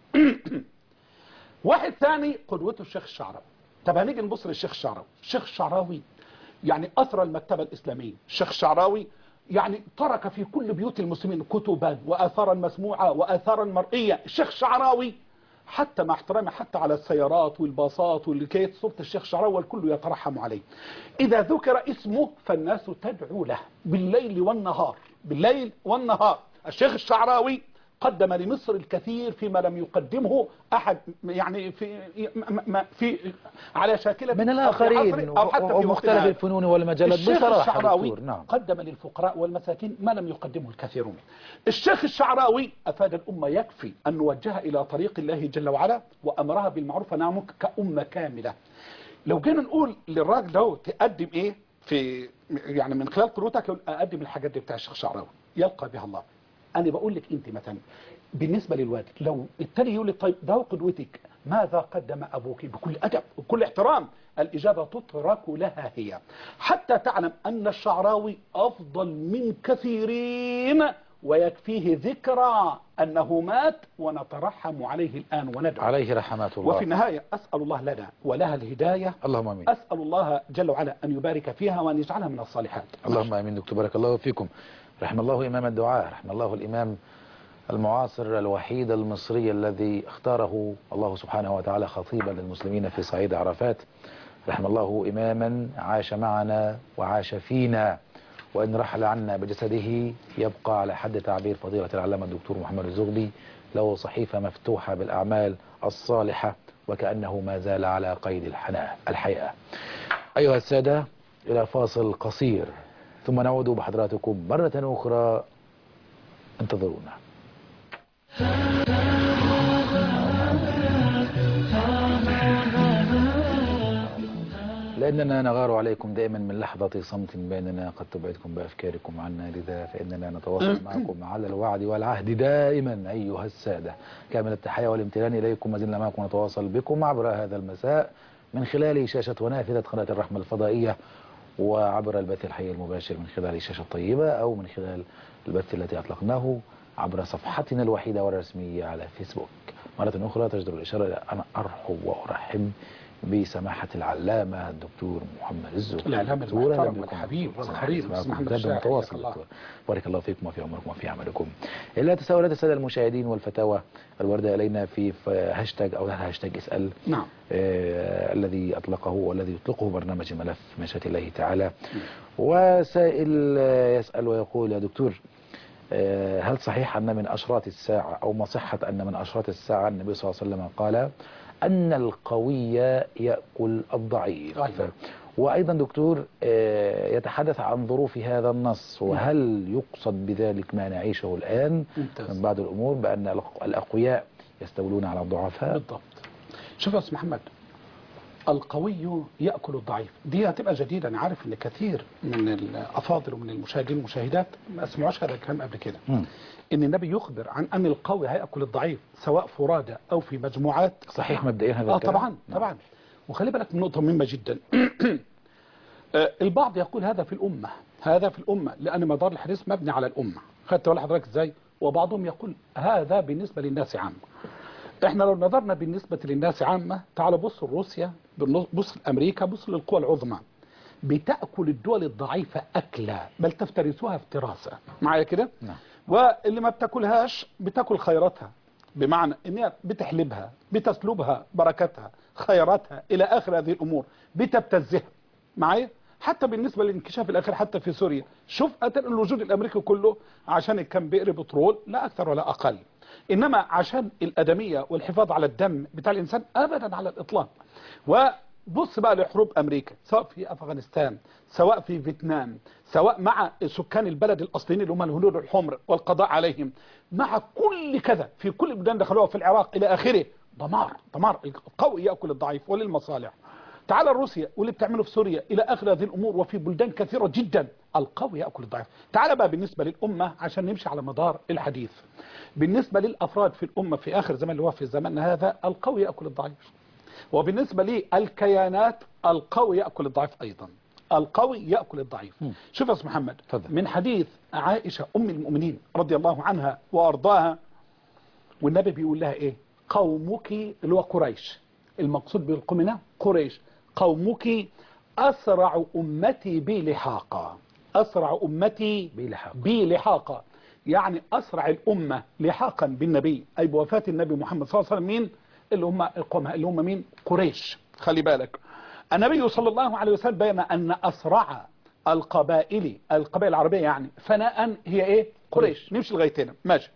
واحد ثاني قدوته الشيخ الشعراوي. طب هنيجي نبص للشيخ الشعراوي. الشيخ الشعراوي يعني أثر المكتبة الإسلامية. الشيخ الشعراوي يعني ترك في كل بيوت المسلمين كتبا وآثارا مسموعة وآثارا مرئية. الشيخ الشعراوي حتى مع احترامي حتى على السيارات والباصات والكيت صورة الشيخ الشعراوي والكل يترحم عليه. إذا ذكر اسمه فالناس تدعو له بالليل والنهار، بالليل والنهار. الشيخ الشعراوي قدم لمصر الكثير فيما لم يقدمه أحد، يعني في في على شاكلة من الآخرين أو حتى في ومختلف الفنون والمجالات. الشيخ بصراحة الشعراوي دكتور. نعم. قدم للفقراء والمساكين ما لم يقدمه الكثيرون. الشيخ الشعراوي أفاد الأمة، يكفي أن نوجهها إلى طريق الله جل وعلا وأمرها بالمعروف ونهى عن المنكر كأمة كاملة. لو جينا نقول للراجل ده تقدم إيه في يعني من خلال قدوتك، يقول أقدم الحاجات دي بتاع الشيخ الشعراوي يلقى بها الله. أنا بقول لك أنت مثلا بالنسبة للوالد، لو التاني يقول لي طيب ده قدوتك ماذا قدم أبوك، بكل أدب وكل احترام الإجابة تترك لها هي، حتى تعلم أن الشعراوي أفضل من كثيرين ويكفيه ذكرى أنه مات ونترحم عليه الآن وندعو عليه رحمات الله. وفي النهاية أسأل الله لنا ولها الهداية، اللهم امين. أسأل الله جل وعلا أن يبارك فيها وأن يجعلها من الصالحات. اللهم امين. دكتور بارك الله فيكم. رحم الله إمام الدعاء، رحم الله الإمام المعاصر الوحيد المصري الذي اختاره الله سبحانه وتعالى خطيبا للمسلمين في صعيد عرفات. رحم الله إماما عاش معنا وعاش فينا، وإن رحل عنا بجسده يبقى على حد تعبير فضيلة العلامة الدكتور محمد الزغبي له صحيفة مفتوحة بالأعمال الصالحة وكأنه ما زال على قيد الحياة. أيها السادة، إلى فاصل قصير ثم نعود بحضراتكم مرة أخرى، انتظرونا. لأننا نغار عليكم دائما من لحظة صمت بيننا قد تبعدكم بأفكاركم عنا، لذا فإننا نتواصل معكم على الوعد والعهد دائما أيها السادة. كامل التحية والامتنان إليكم، ما زلنا معكم نتواصل بكم عبر هذا المساء من خلال شاشة ونافذة قناة الرحمة الفضائية، وعبر البث الحي المباشر من خلال الشاشة الطيبة، أو من خلال البث التي أطلقناه عبر صفحتنا الوحيدة والرسمية على فيسبوك. مرة أخرى تجدر الإشارة إلى أنا أرحب وأرحب بسماحة العلامة الدكتور محمد الزغبي. الإعلام المحترم والحبيب والخريف محمد متواصل. بارك الله فيكم وفي عمركم وفي عملكم. لا تساؤلات السادة المشاهدين والفتاوى الواردة إلينا في هاشتاج أو هاشتاج اسأل. نعم. آه الذي أطلقه والذي يطلقه برنامج ملف مشيئة الله تعالى. وسائل يسأل ويقول: يا دكتور، آه هل صحيح أن من أشراط الساعة أو ما صحة أن من أشراط الساعة النبي صلى الله عليه وسلم قال أن القوي يأكل الضعيف؟ أيضا. وأيضا دكتور يتحدث عن ظروف هذا النص، وهل يقصد بذلك ما نعيشه الآن ممتاز. من بعض الأمور بأن الأقوياء يستولون على الضعفاء؟ بالضبط. شوف يا أستاذ محمد، القوي يأكل الضعيف دي هتبقى جديدة. أنا عارف أن كثير من الأفاضل ومن المشاهدين والمشاهدات ما سمعوش هذا الكلام قبل كده، م. ان النبي يخبر عن ان القوي هيأكل الضعيف سواء فرادى او في مجموعات. صحيح مبدئيا هذا اه الكلام؟ طبعا طبعا. وخلي بالك من نقطة مهمة جدا. البعض يقول هذا في الأمة، هذا في الأمة لأن مدار الحديث مبني على الأمة. خدت بالك حضرتك ازاي؟ وبعضهم يقول هذا بالنسبة للناس عامة. احنا لو نظرنا بالنسبة للناس عامة، تعال بص لروسيا، بص لأمريكا، بص للقوى العظمى، بتأكل الدول الضعيفة أكلا بل تفترسها افتراسا. معايا كده؟ نعم. واللي ما بتاكلهاش بتاكل خيراتها، بمعنى انها بتحلبها، بتسلبها بركتها، خيراتها الى اخر هذه الامور، بتبتزها. معايا؟ حتى بالنسبه للانكشاف الاخير حتى في سوريا، شوف اتى الوجود الامريكي كله عشان كان بئر بترول، لا اكثر ولا اقل، انما عشان الادميه والحفاظ على الدم بتاع الانسان ابدا على الاطلاق. وبص بقى لحروب امريكا سواء في افغانستان، سواء في فيتنام، سواء مع سكان البلد الاصليين اللي هم الهنود الحمر والقضاء عليهم، مع كل كذا في كل البلدان دخلوها في العراق الى اخره، دمار دمار. القوي ياكل الضعيف وللمصالح. تعال روسيا واللي بتعمله في سوريا إلى آخر هذه الأمور، وفي بلدان كثيرة جدا. القوي يأكل الضعيف. تعال بقى بالنسبة للأمة عشان نمشي على مدار الحديث. بالنسبة للأفراد في الأمة في آخر زمان اللي هو في زماننا هذا، القوي يأكل الضعيف. وبالنسبة للكيانات، القوي يأكل الضعيف أيضا. القوي يأكل الضعيف. م. شوف يا أستاذ محمد، فضل. من حديث عائشة أم المؤمنين رضي الله عنها وأرضاها، والنبي بيقول لها إيه؟ قومك اللي هو قريش، المقصود بالقوم هنا قريش، قومك أسرع أمتي بلحاقا. أسرع أمتي بلحاقا. بلحاقا يعني أسرع الأمة لحاقا بالنبي، أي بوفاة النبي محمد صلى الله عليه وسلم. مين اللي هم القوم؟ اللي هم مين؟ قريش. خلي بالك، النبي صلى الله عليه وسلم بين أن أسرع القبائل القبائل العربية يعني فناء هي إيه؟ قريش. نمشي لغاية هنا ماشي.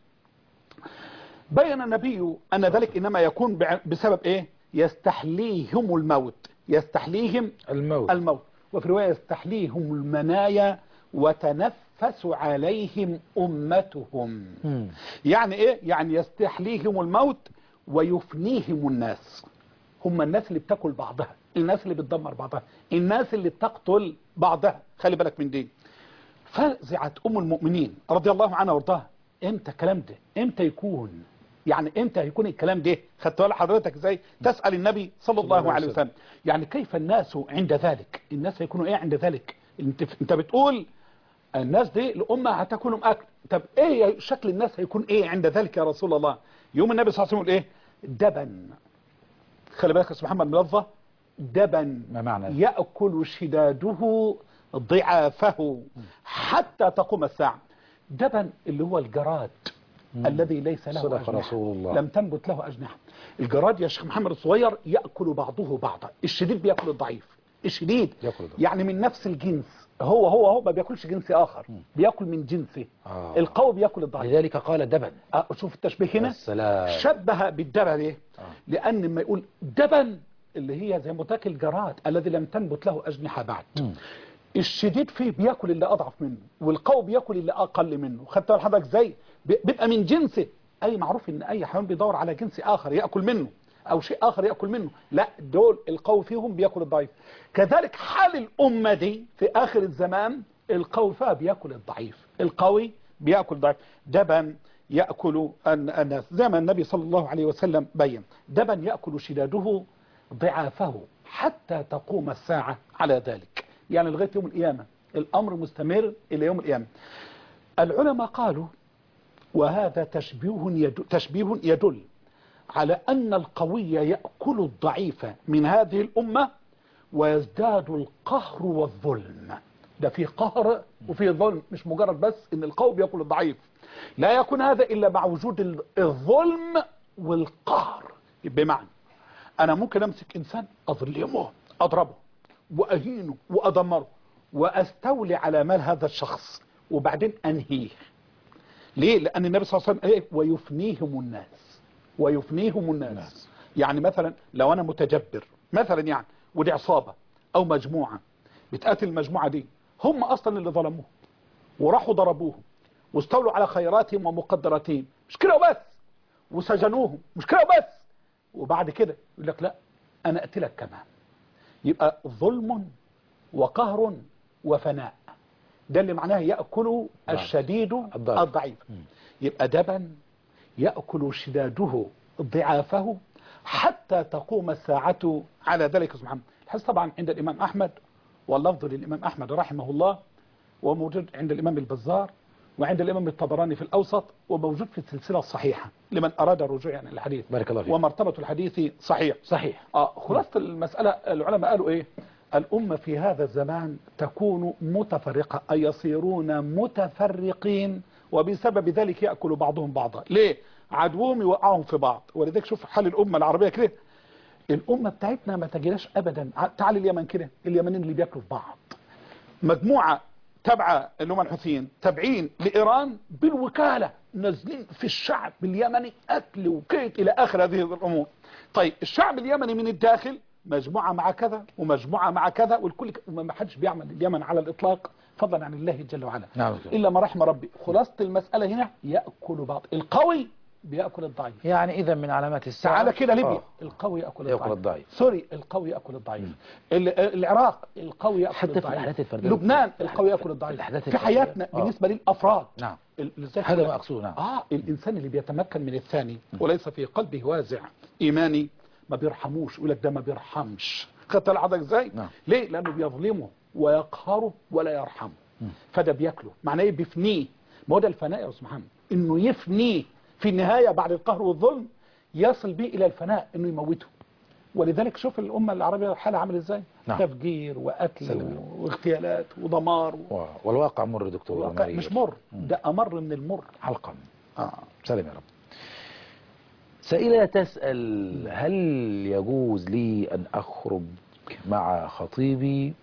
بين النبي أن ذلك إنما يكون بسبب إيه؟ يستحليهم الموت. يستحليهم الموت, الموت. وفي رواية يستحليهم المنايا وتنفس عليهم أمتهم. م. يعني إيه؟ يعني يستحليهم الموت ويفنيهم الناس. هم الناس اللي بتاكل بعضها، الناس اللي بتدمر بعضها، الناس اللي بتقتل بعضها. خلي بالك من دي. فزعت أم المؤمنين رضي الله عنها وارضاها، امتى الكلام ده؟ امتى يكون؟ يعني امتى هيكون الكلام ده؟ خدت بالك حضرتك ازاي؟ تسأل النبي صلى الله عليه وسلم، يعني كيف الناس عند ذلك؟ الناس هيكونوا ايه عند ذلك؟ انت انت بتقول الناس دي الامه هتاكلهم اكل، طب ايه شكل الناس هيكون ايه عند ذلك يا رسول الله؟ يوم النبي صلى الله عليه وسلم يقول ايه؟ دبن. خلي بالك يا استاذ محمد ملفظه دبن. ما معنى؟ ياكل شداده ضعافه حتى تقوم الساعه. دبن اللي هو الجراد مم. الذي ليس له صدق أجنحة، رسول الله. لم تنبت له أجنحة. الجراد يا شيخ محمد الصغير يأكل بعضه بعضا، الشديد بيأكل الضعيف، الشديد يعني من نفس الجنس، هو هو هو ما بيأكلش جنس آخر، مم. بيأكل من جنسه. آه. القوي بيأكل الضعيف، لذلك قال دبن. آه شوف التشبيه هنا، السلام. شبه بالدبن ليه؟ آه. لأن ما يقول دبن اللي هي زي متاكل الجراد الذي لم تنبت له أجنحة بعد. مم. الشديد فيه بياكل اللي اضعف منه، والقوي بياكل اللي اقل منه. خدت حضرتك ازاي؟ بيبقى من جنسه. اي معروف ان اي حيوان بيدور على جنس اخر ياكل منه او شيء اخر ياكل منه، لا دول القوي فيهم بياكل الضعيف. كذلك حال الامه دي في اخر الزمان، القوي فيها بياكل الضعيف، القوي بياكل الضعيف. دبن ياكل الناس زي ما النبي صلى الله عليه وسلم بين، دبن ياكل شداده ضعافه حتى تقوم الساعه على ذلك، يعني لغاية يوم القيامة، الأمر مستمر إلى يوم القيامة. العلماء قالوا وهذا تشبيه يدل, تشبيه يدل على أن القوي يأكل الضعيف من هذه الأمة ويزداد القهر والظلم. ده في قهر وفي ظلم، مش مجرد بس إن القوي بيأكل الضعيف، لا يكون هذا إلا مع وجود الظلم والقهر. بمعنى أنا ممكن أمسك إنسان أظلمه، أضربه وأهينه وأدمره وأستولي على مال هذا الشخص وبعدين أنهيه. ليه؟ لأن النبي صلى الله عليه وسلم قال ويفنيهم الناس، ويفنيهم الناس. يعني مثلا لو أنا متجبر مثلا يعني، ودي عصابة أو مجموعة بتقاتل المجموعة دي، هم أصلا اللي ظلموه وراحوا ضربوهم واستولوا على خيراتهم ومقدراتهم، مش كده وبس، وسجنوهم، مش كده وبس، وبعد كده يقول لك لا أنا أقتلك كمان. يبقى ظلم وقهر وفناء، ده اللي معناه يأكل الشديد الضعيف. يبقى دبن يأكل شداده ضعافه حتى تقوم الساعة على ذلك. سبحانه الحديث طبعا عند الإمام أحمد، واللفظ للإمام أحمد رحمه الله، وموجود عند الإمام البزار وعند الإمام الطبراني في الأوسط، وموجود في السلسلة الصحيحة لمن أراد الرجوع يعني الحديث. بارك الله فيك. ومرتبة الحديث صحيح صحيح. آه خلاصة المسألة العلماء قالوا إيه؟ الأمة في هذا الزمان تكون متفرقة، أي يصيرون متفرقين، وبسبب ذلك يأكل بعضهم بعضا. ليه؟ عدوهم يوقعهم في بعض. ولذلك شوف حال الأمة العربية كده، الأمة بتاعتنا ما تجيناش أبدا. تعال اليمن كده، اليمنيين اللي بياكلوا في بعض، مجموعة تبع اللي هم الحوثيين تابعين لإيران بالوكالة، نازلين في الشعب اليمني أكل وكيت إلى آخر هذه الأمور. طيب الشعب اليمني من الداخل مجموعة مع كذا ومجموعة مع كذا، والكل ما حدش بيعمل اليمن على الإطلاق فضلا عن الله جل وعلا. نعم. إلا ما رحم ربي. خلاصة المسألة هنا يأكل بعض، القوي بياكل الضعيف. يعني اذا من علامات الساعه تعالى كده ليبيا، آه. القوي ياكل يأكل الضعيف. الضعيف. سوري القوي ياكل الضعيف. ال- العراق القوي ياكل حتى في الضعيف. الأحداث الفردية. لبنان في القوي الأحداث- ياكل الضعيف. الأحداث في الفردية. حياتنا آه. بالنسبه للافراد. نعم. ال- لذلك هذا يقول ما لك- اقصده. نعم. اه الانسان اللي بيتمكن من الثاني وليس في قلبه وازع ايماني ما بيرحموش، يقول لك ده ما بيرحمش. خدت العضك ازاي؟ نعم. ليه؟ لانه بيظلمه ويقهره ولا يرحمه. فده بياكله، معناه ايه؟ بيفنيه. ما هو ده الفناء يا استاذ محمد، انه يفنيه في النهايه بعد القهر والظلم، يصل به الى الفناء انه يموته. ولذلك شوف الامه العربيه حالها عامل ازاي؟ نعم. تفجير وقتل سلم. واغتيالات ودمار و... و- والواقع مر دكتور واقع مرير. مش مر، ده امر من المر. حلقا. اه سلم يا رب. سائلة تسأل: هل يجوز لي أن أخرج مع خطيبي؟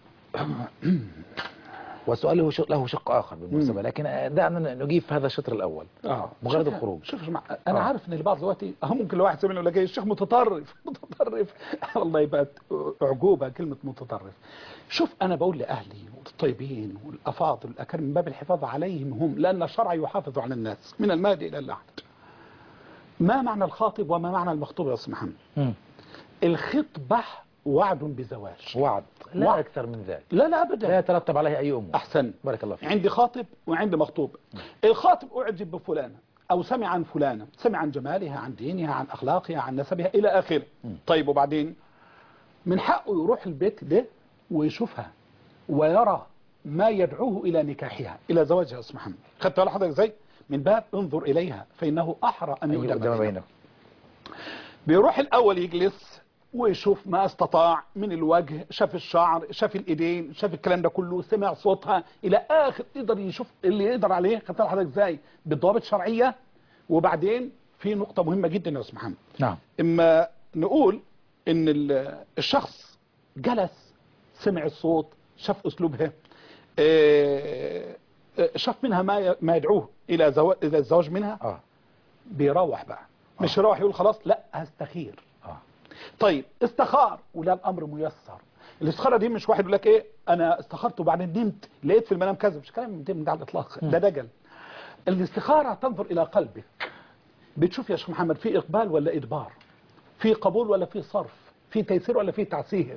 وسؤاله ش- له شق آخر بالمناسبة، لكن دعنا نجيب في هذا الشطر الأول. اه مجرد شوف- الخروج. شوف يا جماعه، انا آه. عارف ان البعض دلوقتي اه ممكن لو واحد سمعني يقول لك إيه الشيخ متطرف متطرف والله يبقى اعجوبه كلمه متطرف. شوف انا بقول لاهلي والطيبين والافاضل الاكارم من باب الحفاظ عليهم هم، لان الشرع يحافظ على الناس من المهد الى اللحد. ما معنى الخاطب وما معنى المخطوب يا استاذ محمد؟ مم. الخطبه وعد بزواج. وعد لا وعد. أكثر من ذلك. لا لا لا ابدا. يترتب عليه أي أمور. احسن. بارك الله فيك. عندي خاطب وعندي مخطوب. الخاطب أعجب بفلانة أو سمع عن فلانة، سمع عن جمالها، عن دينها، عن أخلاقها، عن نسبها إلى آخره. طيب وبعدين من حقه يروح البيت ده ويشوفها ويرى ما يدعوه إلى نكاحها، إلى زواجها. اسم محمد، خدت بالك حضرتك إزاي؟ من باب انظر إليها فإنه أحرى أن أن يقدم يقدم بينهم. بينهم. بيروح الأول يجلس ويشوف ما استطاع من الوجه، شاف الشعر، شاف الايدين، شاف الكلام ده كله، سمع صوتها الى اخر، يقدر يشوف اللي يقدر عليه. خدت حضرتك ازاي؟ بالضوابط الشرعيه. وبعدين في نقطه مهمه جدا يا استاذ محمد. نعم. اما نقول ان ال- الشخص جلس، سمع الصوت، شاف اسلوبها، آه، آه، شاف منها ما ي- ما يدعوه الى زواج، الى الزواج منها، آه. بيروح بقى. مش يروح يقول خلاص، لا هستخير. آه. طيب استخار ولا الامر ميسر. الاستخاره دي مش واحد يقول لك ايه انا استخرت وبعدين نمت لقيت في المنام كذا، مش كلام من ده على الاطلاق، ده دجل. الاستخاره تنظر الى قلبك، بتشوف يا شيخ محمد في اقبال ولا ادبار، في قبول ولا في صرف، في تيسير ولا في تعسير،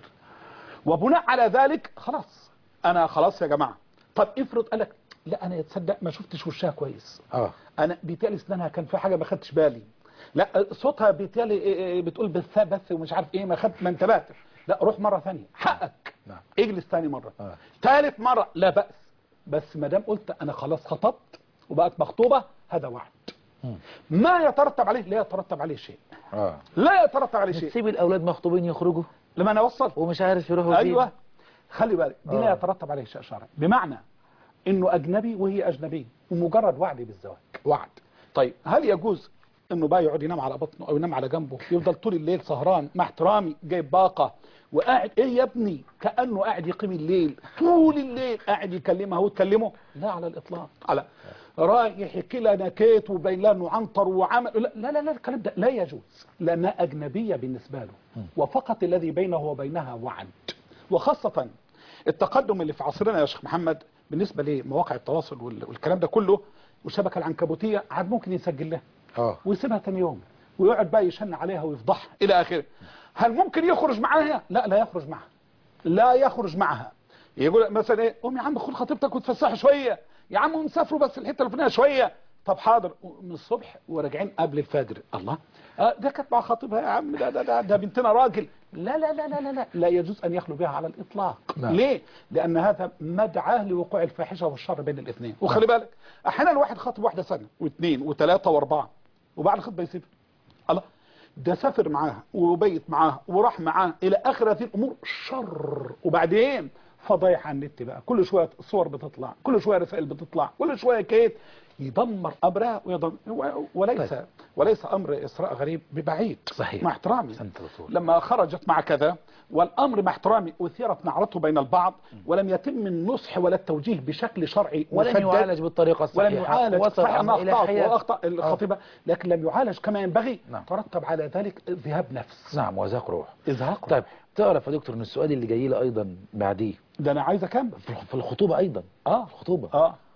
وبناء على ذلك خلاص انا خلاص يا جماعه. طب افرض قال لك لا انا تصدق ما شفتش وشها كويس، آه. انا بيتهيألي اسنانها كان في حاجه ما خدتش بالي، لا صوتها بيتهيألي إيه إيه بتقول بث بث ومش عارف ايه ما خدت ما انتبهتش، لا روح مره ثانيه حقك. نعم. اجلس ثاني مره. آه. ثالث مره لا باس، بس ما دام قلت انا خلاص خطبت وبقت مخطوبه هذا وعد. مم. ما يترتب عليه، لا يترتب عليه شيء، آه. لا يترتب عليه شيء. تسيب الأولاد مخطوبين يخرجوا لما انا اوصل ومش عارف يروحوا فين. ايوه خلي بالك دي لا آه. يترتب عليه شيء شرعي، بمعنى انه اجنبي وهي اجنبيه ومجرد وعد بالزواج، وعد. طيب هل يجوز انه بقى يقعد ينام على بطنه او ينام على جنبه، يفضل طول الليل سهران مع احترامي جايب باقه وقاعد ايه يا ابني كانه قاعد يقيم الليل طول الليل قاعد يكلمها وتكلمه؟ لا على الاطلاق. على رايح يحكي لها نكيت وبين لها انه عنطر وعمل، لا لا لا, لا الكلام ده لا يجوز، لانها اجنبيه بالنسبه له، وفقط الذي بينه وبينها وعد. وخاصه التقدم اللي في عصرنا يا شيخ محمد بالنسبه لمواقع التواصل وال- والكلام ده كله والشبكه العنكبوتيه، عاد ممكن يسجل لها آه. ويسيبها ثاني يوم ويقعد بقى يشن عليها ويفضحها الى اخره. هل ممكن يخرج معاها؟ لا لا يخرج معها، لا يخرج معها. يقول مثلا ايه قوم يا عم خد خطيبتك وتفسحوا شويه، يا عم نسافروا بس الحته الفلانيه شويه. طب حاضر، من الصبح وراجعين قبل الفجر. الله آه ده كانت مع خطيبها يا عم، ده ده ده, ده بنتنا راجل. لا لا لا لا لا لا, لا يجوز ان يخلو بها على الاطلاق. نعم. ليه؟ لان هذا مدعاه لوقوع الفاحشه والشر بين الاثنين. وخلي بالك احيانا واحد خاطب واحده سنه واثنين وثلاثه واربعه وبعد الخطبه يسيبها. الله ده سافر معاها وبيت معاها وراح معاها الى اخر هذه الامور شر. وبعدين فضايح على النت بقى، كل شويه صور بتطلع، كل شويه رسائل بتطلع، كل شويه كيت، يدمر امرها ويدمر. وليس طيب. وليس امر اسراء غريب ببعيد. صحيح. مع احترامي أحسنت رسول. لما خرجت مع كذا والامر مع احترامي اثيرت نعرته بين البعض ولم يتم النصح ولا التوجيه بشكل شرعي ولم مسدد، يعالج بالطريقة الصحيحة. ولم يعالج وصل صحيح الأمر انها إلى اخطات حياة. واخطا الخطيبه، لكن لم يعالج كما ينبغي. نعم. ترتب على ذلك ذهاب نفس، نعم، وزاق روح. ازهاق. طيب تعرف يا دكتور ان السؤال اللي جاي لي ايضا بعديه ده انا عايز اكمل في الخ- في الخطوبة ايضا. اه الخطوبة. اه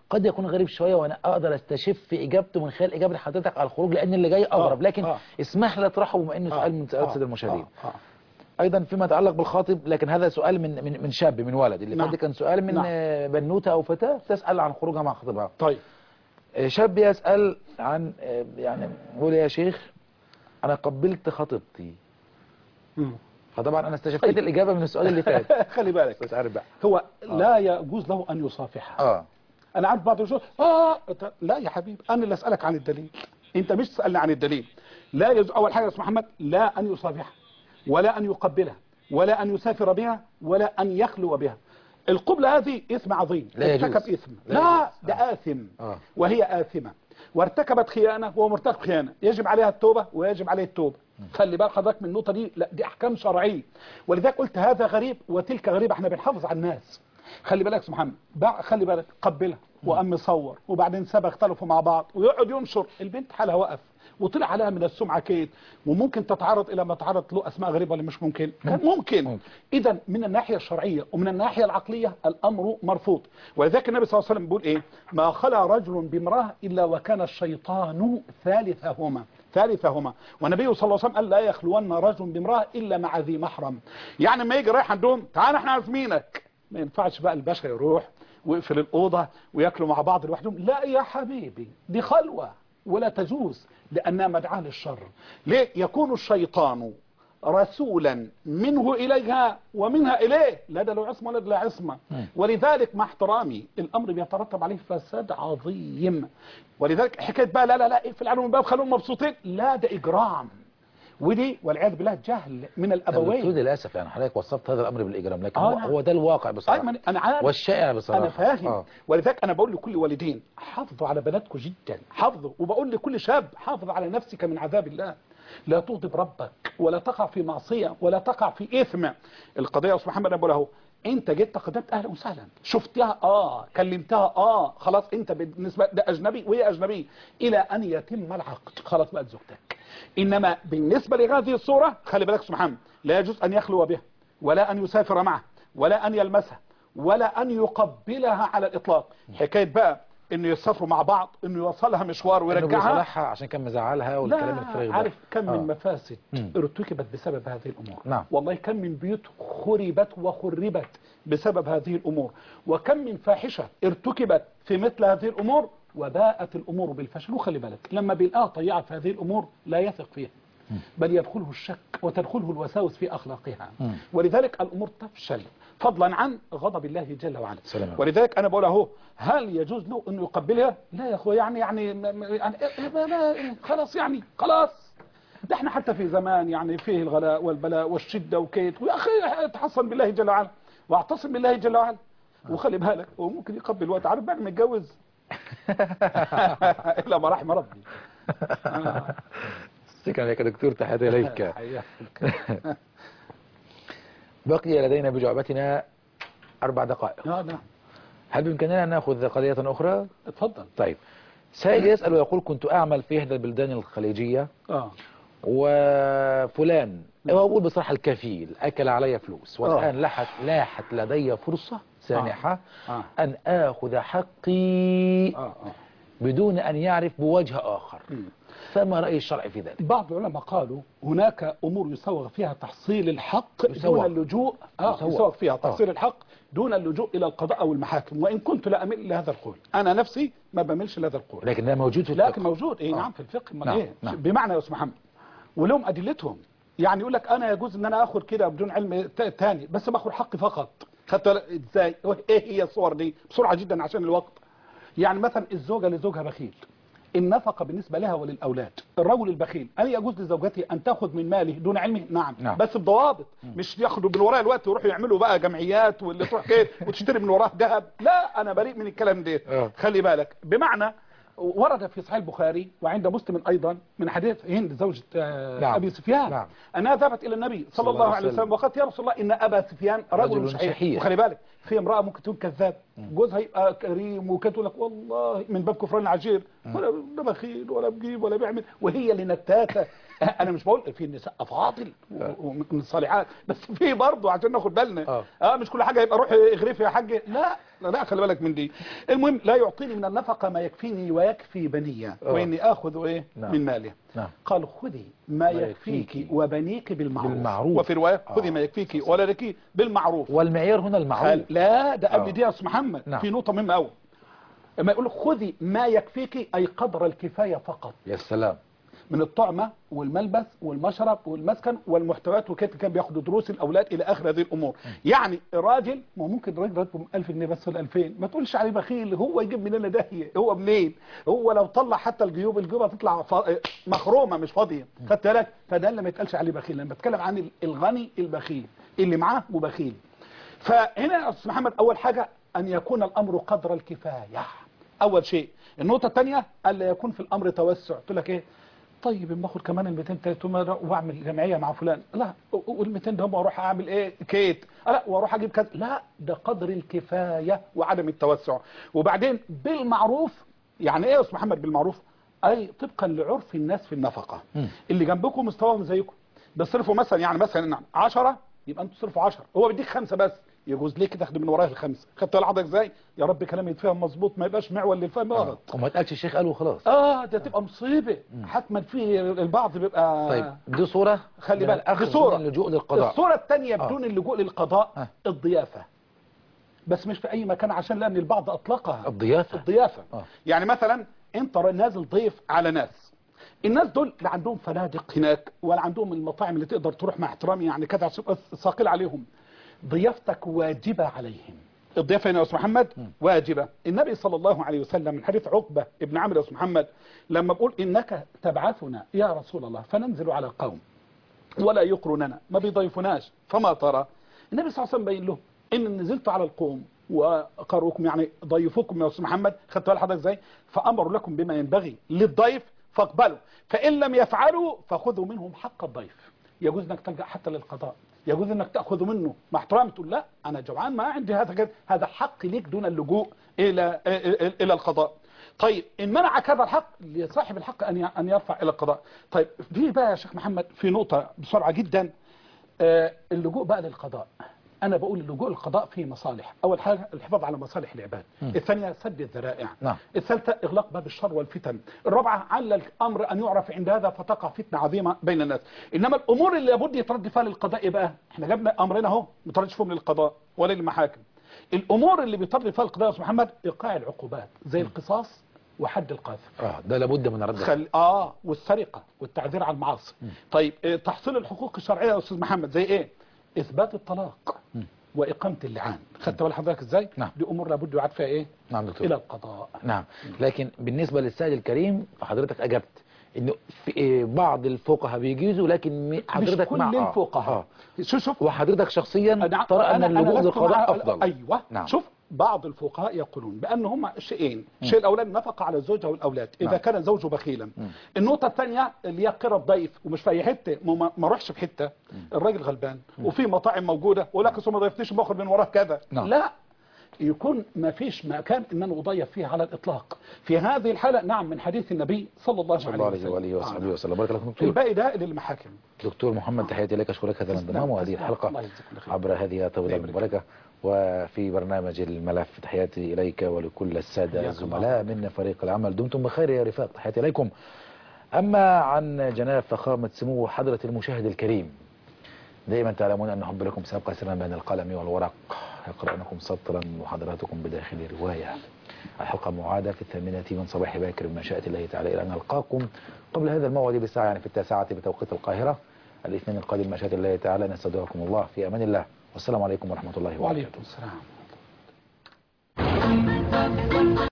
قد يكون غريب شويه وانا اقدر استشف في اجابته من خلال اجابه حضرتك على الخروج، لان اللي جاي اغرب، لكن آه. اسمح لي اطرحه بما انه آه. سؤال من سؤال آه. سيد المشاهدين. آه. آه. ايضا فيما يتعلق بالخاطب، لكن هذا سؤال من من من شاب، من ولد. اللي نعم. فات كان سؤال من نعم. آه، بنوته او فتاه تسال عن خروجها مع خطيبها. طيب. آه، شاب يسال عن آه، يعني يقول يا شيخ انا قبلت خطيبتي. مم. فطبعا انا استشفيت طيب. الاجابه من السؤال اللي فات. خلي بالك، مش عارف بقى. هو لا يجوز له ان يصافحها. اه انا عارف بعض الشيوخ اه لا يا حبيبي، انا اللي اسالك عن الدليل، انت مش تسالني عن الدليل. لا يجوز اول حاجه يا استاذ محمد لا ان يصافحها، ولا ان يقبلها، ولا ان يسافر بها، ولا ان يخلو بها. القبلة هذه إثم عظيم، لا يجوز. ارتكب إثم، لا لا, يجوز. ده آثم. آه. وهي آثمة، وارتكبت خيانة وهو مرتكب خيانة، يجب عليها التوبة ويجب عليه التوبة. خلي بالك حضرتك من النقطة دي، لا دي أحكام شرعية، ولذلك قلت هذا غريب وتلك غريبة، احنا بنحافظ على الناس. خلي بالك يا أستاذ محمد، بع- خلي بالك قبلها وقام مصور، وبعدين سابها اختلفوا مع بعض ويقعد ينشر، البنت حالها وقف وطلع عليها من السمعة كيد، وممكن تتعرض إلى ما تعرض له أسماء غريبة ولا مش ممكن؟ كان ممكن. ممكن. إذا من الناحية الشرعية ومن الناحية العقلية الأمر مرفوض، ولذلك النبي صلى الله عليه وسلم بيقول إيه؟ ما خلا رجل بامرأة إلا وكان الشيطان ثالثهما ثالثهما والنبي صلى الله عليه وسلم قال لا يخلون رجل بامرأة إلا مع ذي محرم. يعني ما يجي رايح عندهم تعال احنا عارفينك، ما ينفعش بقى الباشا يروح ويقفل الأوضة وياكلوا مع بعض لوحدهم، لا يا حبيبي دي خلوة ولا تجوز لأنها مدعاة للشر. ليه؟ يكون الشيطان رسولا منه إليها ومنها إليه، لا ده له عصمة ولا ده له عصمة. ولذلك مع احترامي الأمر بيترتب عليه فساد عظيم. ولذلك حكاية بقى لا لا لا اقفل عليهم الباب خلوهم مبسوطين، لا ده إجرام، ودي والعياذ بالله جهل من الأبوين. للاسف يعني حضرتك وصفت هذا الامر بالاجرام، لكن آه هو, نعم. هو ده الواقع بصراحه. أيمن أنا عارف والشائع بصراحه. أنا فاهم. آه. ولذلك أنا بقول لكل والدين حافظوا على بناتكم جدا، حافظوا، وبقول لكل شاب حافظ على نفسك من عذاب الله، لا تغضب ربك ولا تقع في معصية ولا تقع في إثم. القضية يا أستاذ محمد أبو له، أنت جيت تقدمت أهلا وسهلا، شفتها آه كلمتها آه خلاص، أنت بالنسبة ده أجنبي وهي أجنبي إلى أن يتم العقد خلاص بقت زوجتك. إنما بالنسبة لهذه الصورة خلي بالك يا أستاذ محمد، لا يجوز أن يخلو بها ولا أن يسافر معها ولا أن يلمسها ولا أن يقبلها على الإطلاق. حكاية بقى انه يسافروا مع بعض، انه يوصلها مشوار انه ويرجعها بيصالحها عشان كان مزعلها والكلام الفارغ لا ده. عارف كم آه. من مفاسد مم. ارتكبت بسبب هذه الامور. نعم. والله كم من بيوت خربت وخربت بسبب هذه الامور، وكم من فاحشة ارتكبت في مثل هذه الامور وباءت الامور بالفشل. وخلي بالك لما بيلقاها طيعة في هذه الامور لا يثق فيها، بل يدخله الشك وتدخله الوساوس في أخلاقها. مم. ولذلك الأمور تفشل فضلا عن غضب الله جل وعلا. سلام. ولذلك أنا بقول اهو، هل يجوز له أنه يقبلها؟ لا يا أخوة، يعني يعني, يعني خلاص يعني خلاص، ده احنا حتى في زمان يعني فيه الغلاء والبلاء والشدة وكيت، ويا أخي اتحصن بالله جل وعلا واعتصم بالله جل وعلا. وخلي بالك هو ممكن يقبل وقت عارف بعد ما يتجوز إلا ما رحم ربي. شكرا لك دكتور، تحياتي اليك. بقي لدينا بجعبتنا اربع دقائق. اه نعم. هل بامكاننا ان ناخذ قضيه اخرى؟ اتفضل. طيب، سائل يسال ويقول كنت اعمل في احدى البلدان الخليجيه اه وفلان، هو بقول بصراحه الكفيل اكل علي فلوس، والان لاحت لاحت لدي فرصه سانحه آه. آه. ان اخذ حقي اه اه بدون ان يعرف بوجه اخر. مم. فما راي الشرع في ذلك؟ بعض العلماء قالوا هناك امور يسوغ فيها تحصيل الحق يسوغ. دون اللجوء اه يسوغ. يسوغ فيها تحصيل آه. الحق دون اللجوء الى القضاء او المحاكم، وان كنت لا اميل لهذا القول، انا نفسي ما بميلش لهذا القول، لكن ده موجود في الفقه. لكن موجود ايه آه. نعم في الفقه. امال نعم. ايه نعم. بمعنى يا استاذ محمد، ولهم ادلتهم. يعني يقول لك انا يجوز ان انا اخذ كده بدون علم ثاني بس باخذ حقي فقط. خدت ازاي؟ ايه هي الصور دي بسرعه جدا عشان الوقت. يعني مثلا الزوجه لزوجها بخيل، النفقة بالنسبة لها وللأولاد. الرجل البخيل هل يجوز لزوجته أن تأخذ من ماله دون علمه؟ نعم, نعم. بس بضوابط، مش ياخدوا من وراء الوقت ويروحوا يعملوا بقى جمعيات واللي تروح كده وتشتري من وراه ذهب. لا أنا بريء من الكلام ده. آه. خلي بالك، بمعنى ورد في صحيح البخاري وعند مسلم أيضا من حديث هند زوجة آه نعم. أبي سفيان، نعم. أنها ذهبت إلى النبي صلى الله عليه وسلم وقالت يا رسول الله إن أبا سفيان رجل رجل شحيح. شحيح. وخلي بالك في امرأة ممكن تكون كذاب، جوزها يبقى كريم وكانت تقول لك والله من باب كفران عجير، ولا ده بخيل ولا بجيب ولا بيعمل، وهي اللي نتاتة انا مش بقول في النساء افاضل ومن الصالحات، بس في برضه عشان ناخد بالنا. اه اه مش كل حاجه يبقى روح اغرفي يا حاج، لا لا لا، خلي بالك من دي. المهم لا يعطيني من النفقه ما يكفيني ويكفي بنيه، واني اخذ ايه نعم. من ماله. نعم. قال خذي ما يكفيك يكفيك وبنيك بالمعروف, بالمعروف. وفي روايه آه. خذي ما يكفيك ولدك بالمعروف. والمعيار هنا المعروف. خل... لا ده قبل آه. دي يا استاذ محمد. نعم. في نقطه مهمه قوي، لما يقول خذي ما يكفيك اي قدر الكفايه فقط، يا سلام. من الطعمة والملبس والمشرب والمسكن والمحتويات، وكيف كان بياخدوا دروس الأولاد إلى آخر هذه الأمور. يعني الراجل ما ممكن الراجل راتبه ألف جنيه بس ولا ألفين، ما تقولش عليه بخيل، هو يجيب منين داهية، هو منين؟ هو لو طلع حتى الجيوب الجيوب هتطلع ف... مخرومة مش فاضية، خدت بالك؟ فده اللي ما يتقالش عليه بخيل، أنا بتكلم عن الغني البخيل اللي معاه وبخيل. فهنا يا أستاذ محمد أول حاجة أن يكون الأمر قدر الكفاية، أول شيء. النقطة الثانية ألا يكون في الأمر توسع، قلت لك إيه؟ طيب باخد كمان ال مئتين تلاتين واعمل جمعيه مع فلان، لا وال مئتين ده اروح اعمل ايه كيت، لا واروح اجيب كذا، لا ده قدر الكفايه وعدم التوسع. وبعدين بالمعروف، يعني ايه يا استاذ محمد بالمعروف؟ اي طبقا لعرف الناس في النفقه. م. اللي جنبكم مستواهم زيكم بيصرفوا مثلا، يعني مثلا عشرة يبقى انتوا تصرفوا عشرة، هو بيديك خمسة بس، يجوز ليك تاخد من ورايا الخمسه. خدت لحضرتك ازاي؟ يا رب كلامي يتفهم مظبوط، ما يبقاش معول للفهم غلط. آه. وما تقالش الشيخ قال وخلاص. اه ده تبقى مصيبه. م. حتما في البعض بيبقى. طيب دي صوره، خلي بالك دي صوره اللجوء للقضاء. الصوره الثانيه بدون آه. اللجوء للقضاء آه. الضيافه، بس مش في اي مكان، عشان لان البعض اطلقها الضيافه. الضيافه آه. يعني مثلا انت نازل ضيف على ناس، الناس دول لا عندهم فنادق هناك ولا عندهم المطاعم اللي تقدر تروح، مع احترامي يعني كذا عشان ثقيل عليهم، ضيافتك واجبة عليهم. الضيافة هنا يا أستاذ محمد واجبة. النبي صلى الله عليه وسلم من حديث عقبة ابن عمرو يا أستاذ محمد لما بقول إنك تبعثنا يا رسول الله فننزل على القوم ولا يقروننا، ما بيضيفناش، فما ترى؟ النبي صلى الله عليه وسلم بين له إن نزلت على القوم وقروكم يعني ضيفوكم يا أستاذ محمد، خدتوا بالك حضرتك إزاي؟ فأمروا لكم بما ينبغي للضيف فاقبلوا، فإن لم يفعلوا فخذوا منهم حق الضيف. يجوز انك تلجأ حتى للقضاء، يجوز انك تاخذ منه مع احترامي، تقول لا انا جوعان ما عندي هذا كده، هذا حق ليك دون اللجوء الى الى القضاء. طيب ان منعك هذا الحق لصاحب الحق ان ان يرفع الى القضاء. طيب في بقى يا شيخ محمد في نقطه بسرعه جدا، اللجوء بقى للقضاء. انا بقول اللجوء للقضاء فيه مصالح، اول حاجه الحفاظ على مصالح العباد، م. الثانيه سد الذرائع، نعم. الثالثه اغلاق باب الشر والفتن، الرابعه عل الامر ان يعرف عند هذا فتقع فتنه عظيمه بين الناس. انما الامور اللي لابد يترد فيها للقضاء بقى، احنا جبنا امرنا اهو ما تردش فيهم للقضاء ولا للمحاكم. الامور اللي بيترد فيها القضاء يا استاذ محمد ايقاع العقوبات زي م. القصاص وحد القذف. اه ده لابد من رد خل... اه والسرقه والتعذير على المعاصي. طيب اه تحصيل الحقوق الشرعيه يا استاذ محمد زي ايه؟ اثبات الطلاق م. وإقامة اللعان. خدت بال حضرتك ازاي؟ نعم. دي امور لابد يعاد فيها ايه؟ نعم دكتور. الى القضاء. نعم. لكن بالنسبه للسائل الكريم فحضرتك اجبت انه في بعض الفقهاء بيجيزوا، لكن حضرتك مش كل مع الفقهاء. آه. شوف شوف وحضرتك شخصيا ترى ان اللجوء للقضاء افضل. ايوه نعم. شوف بعض الفقهاء يقولون بان هم شيئين، الشيء الاولاني نفقه على الزوجه والاولاد اذا نعم. كان الزوج بخيلا. النقطه الثانيه اللي هي قرى الضيف، ومش في اي حته، ما ما اروحش في حته الراجل غلبان وفي مطاعم موجوده ولكن ما ضيفتنيش باخد من وراه كذا. نعم. لا، يكون ما فيش مكان ان انا اضيف فيه على الاطلاق. في هذه الحاله نعم من حديث النبي صلى الله عليه وسلم وآله وصحبه وسلم. بارك الله فيكم دكتور. الباقي ده للمحاكم. دكتور محمد تحياتي لك، اشكرك هذا الانضمام وهذه الحلقه عبر هذه الطاوله المباركه، وفي برنامج الملف تحياتي اليك ولكل الساده الزملاء من فريق العمل. دمتم بخير يا رفاق، تحياتي اليكم. اما عن جناب فخامه سمو حضره المشاهد الكريم، دائما تعلمون ان حب لكم سيبقى سرا بين القلم والورق، يقرأنكم سطرا وحضراتكم بداخل روايه. الحلقه معاده في الثامنه من صباح باكر بمشيئه الله تعالى، الى ان نلقاكم قبل هذا الموعد بساعه، يعني في التاسعه بتوقيت القاهره، الاثنين القادم بمشيئه الله تعالى. نستودعكم الله في امان الله، والسلام عليكم ورحمه الله وبركاته. وعليكم السلام.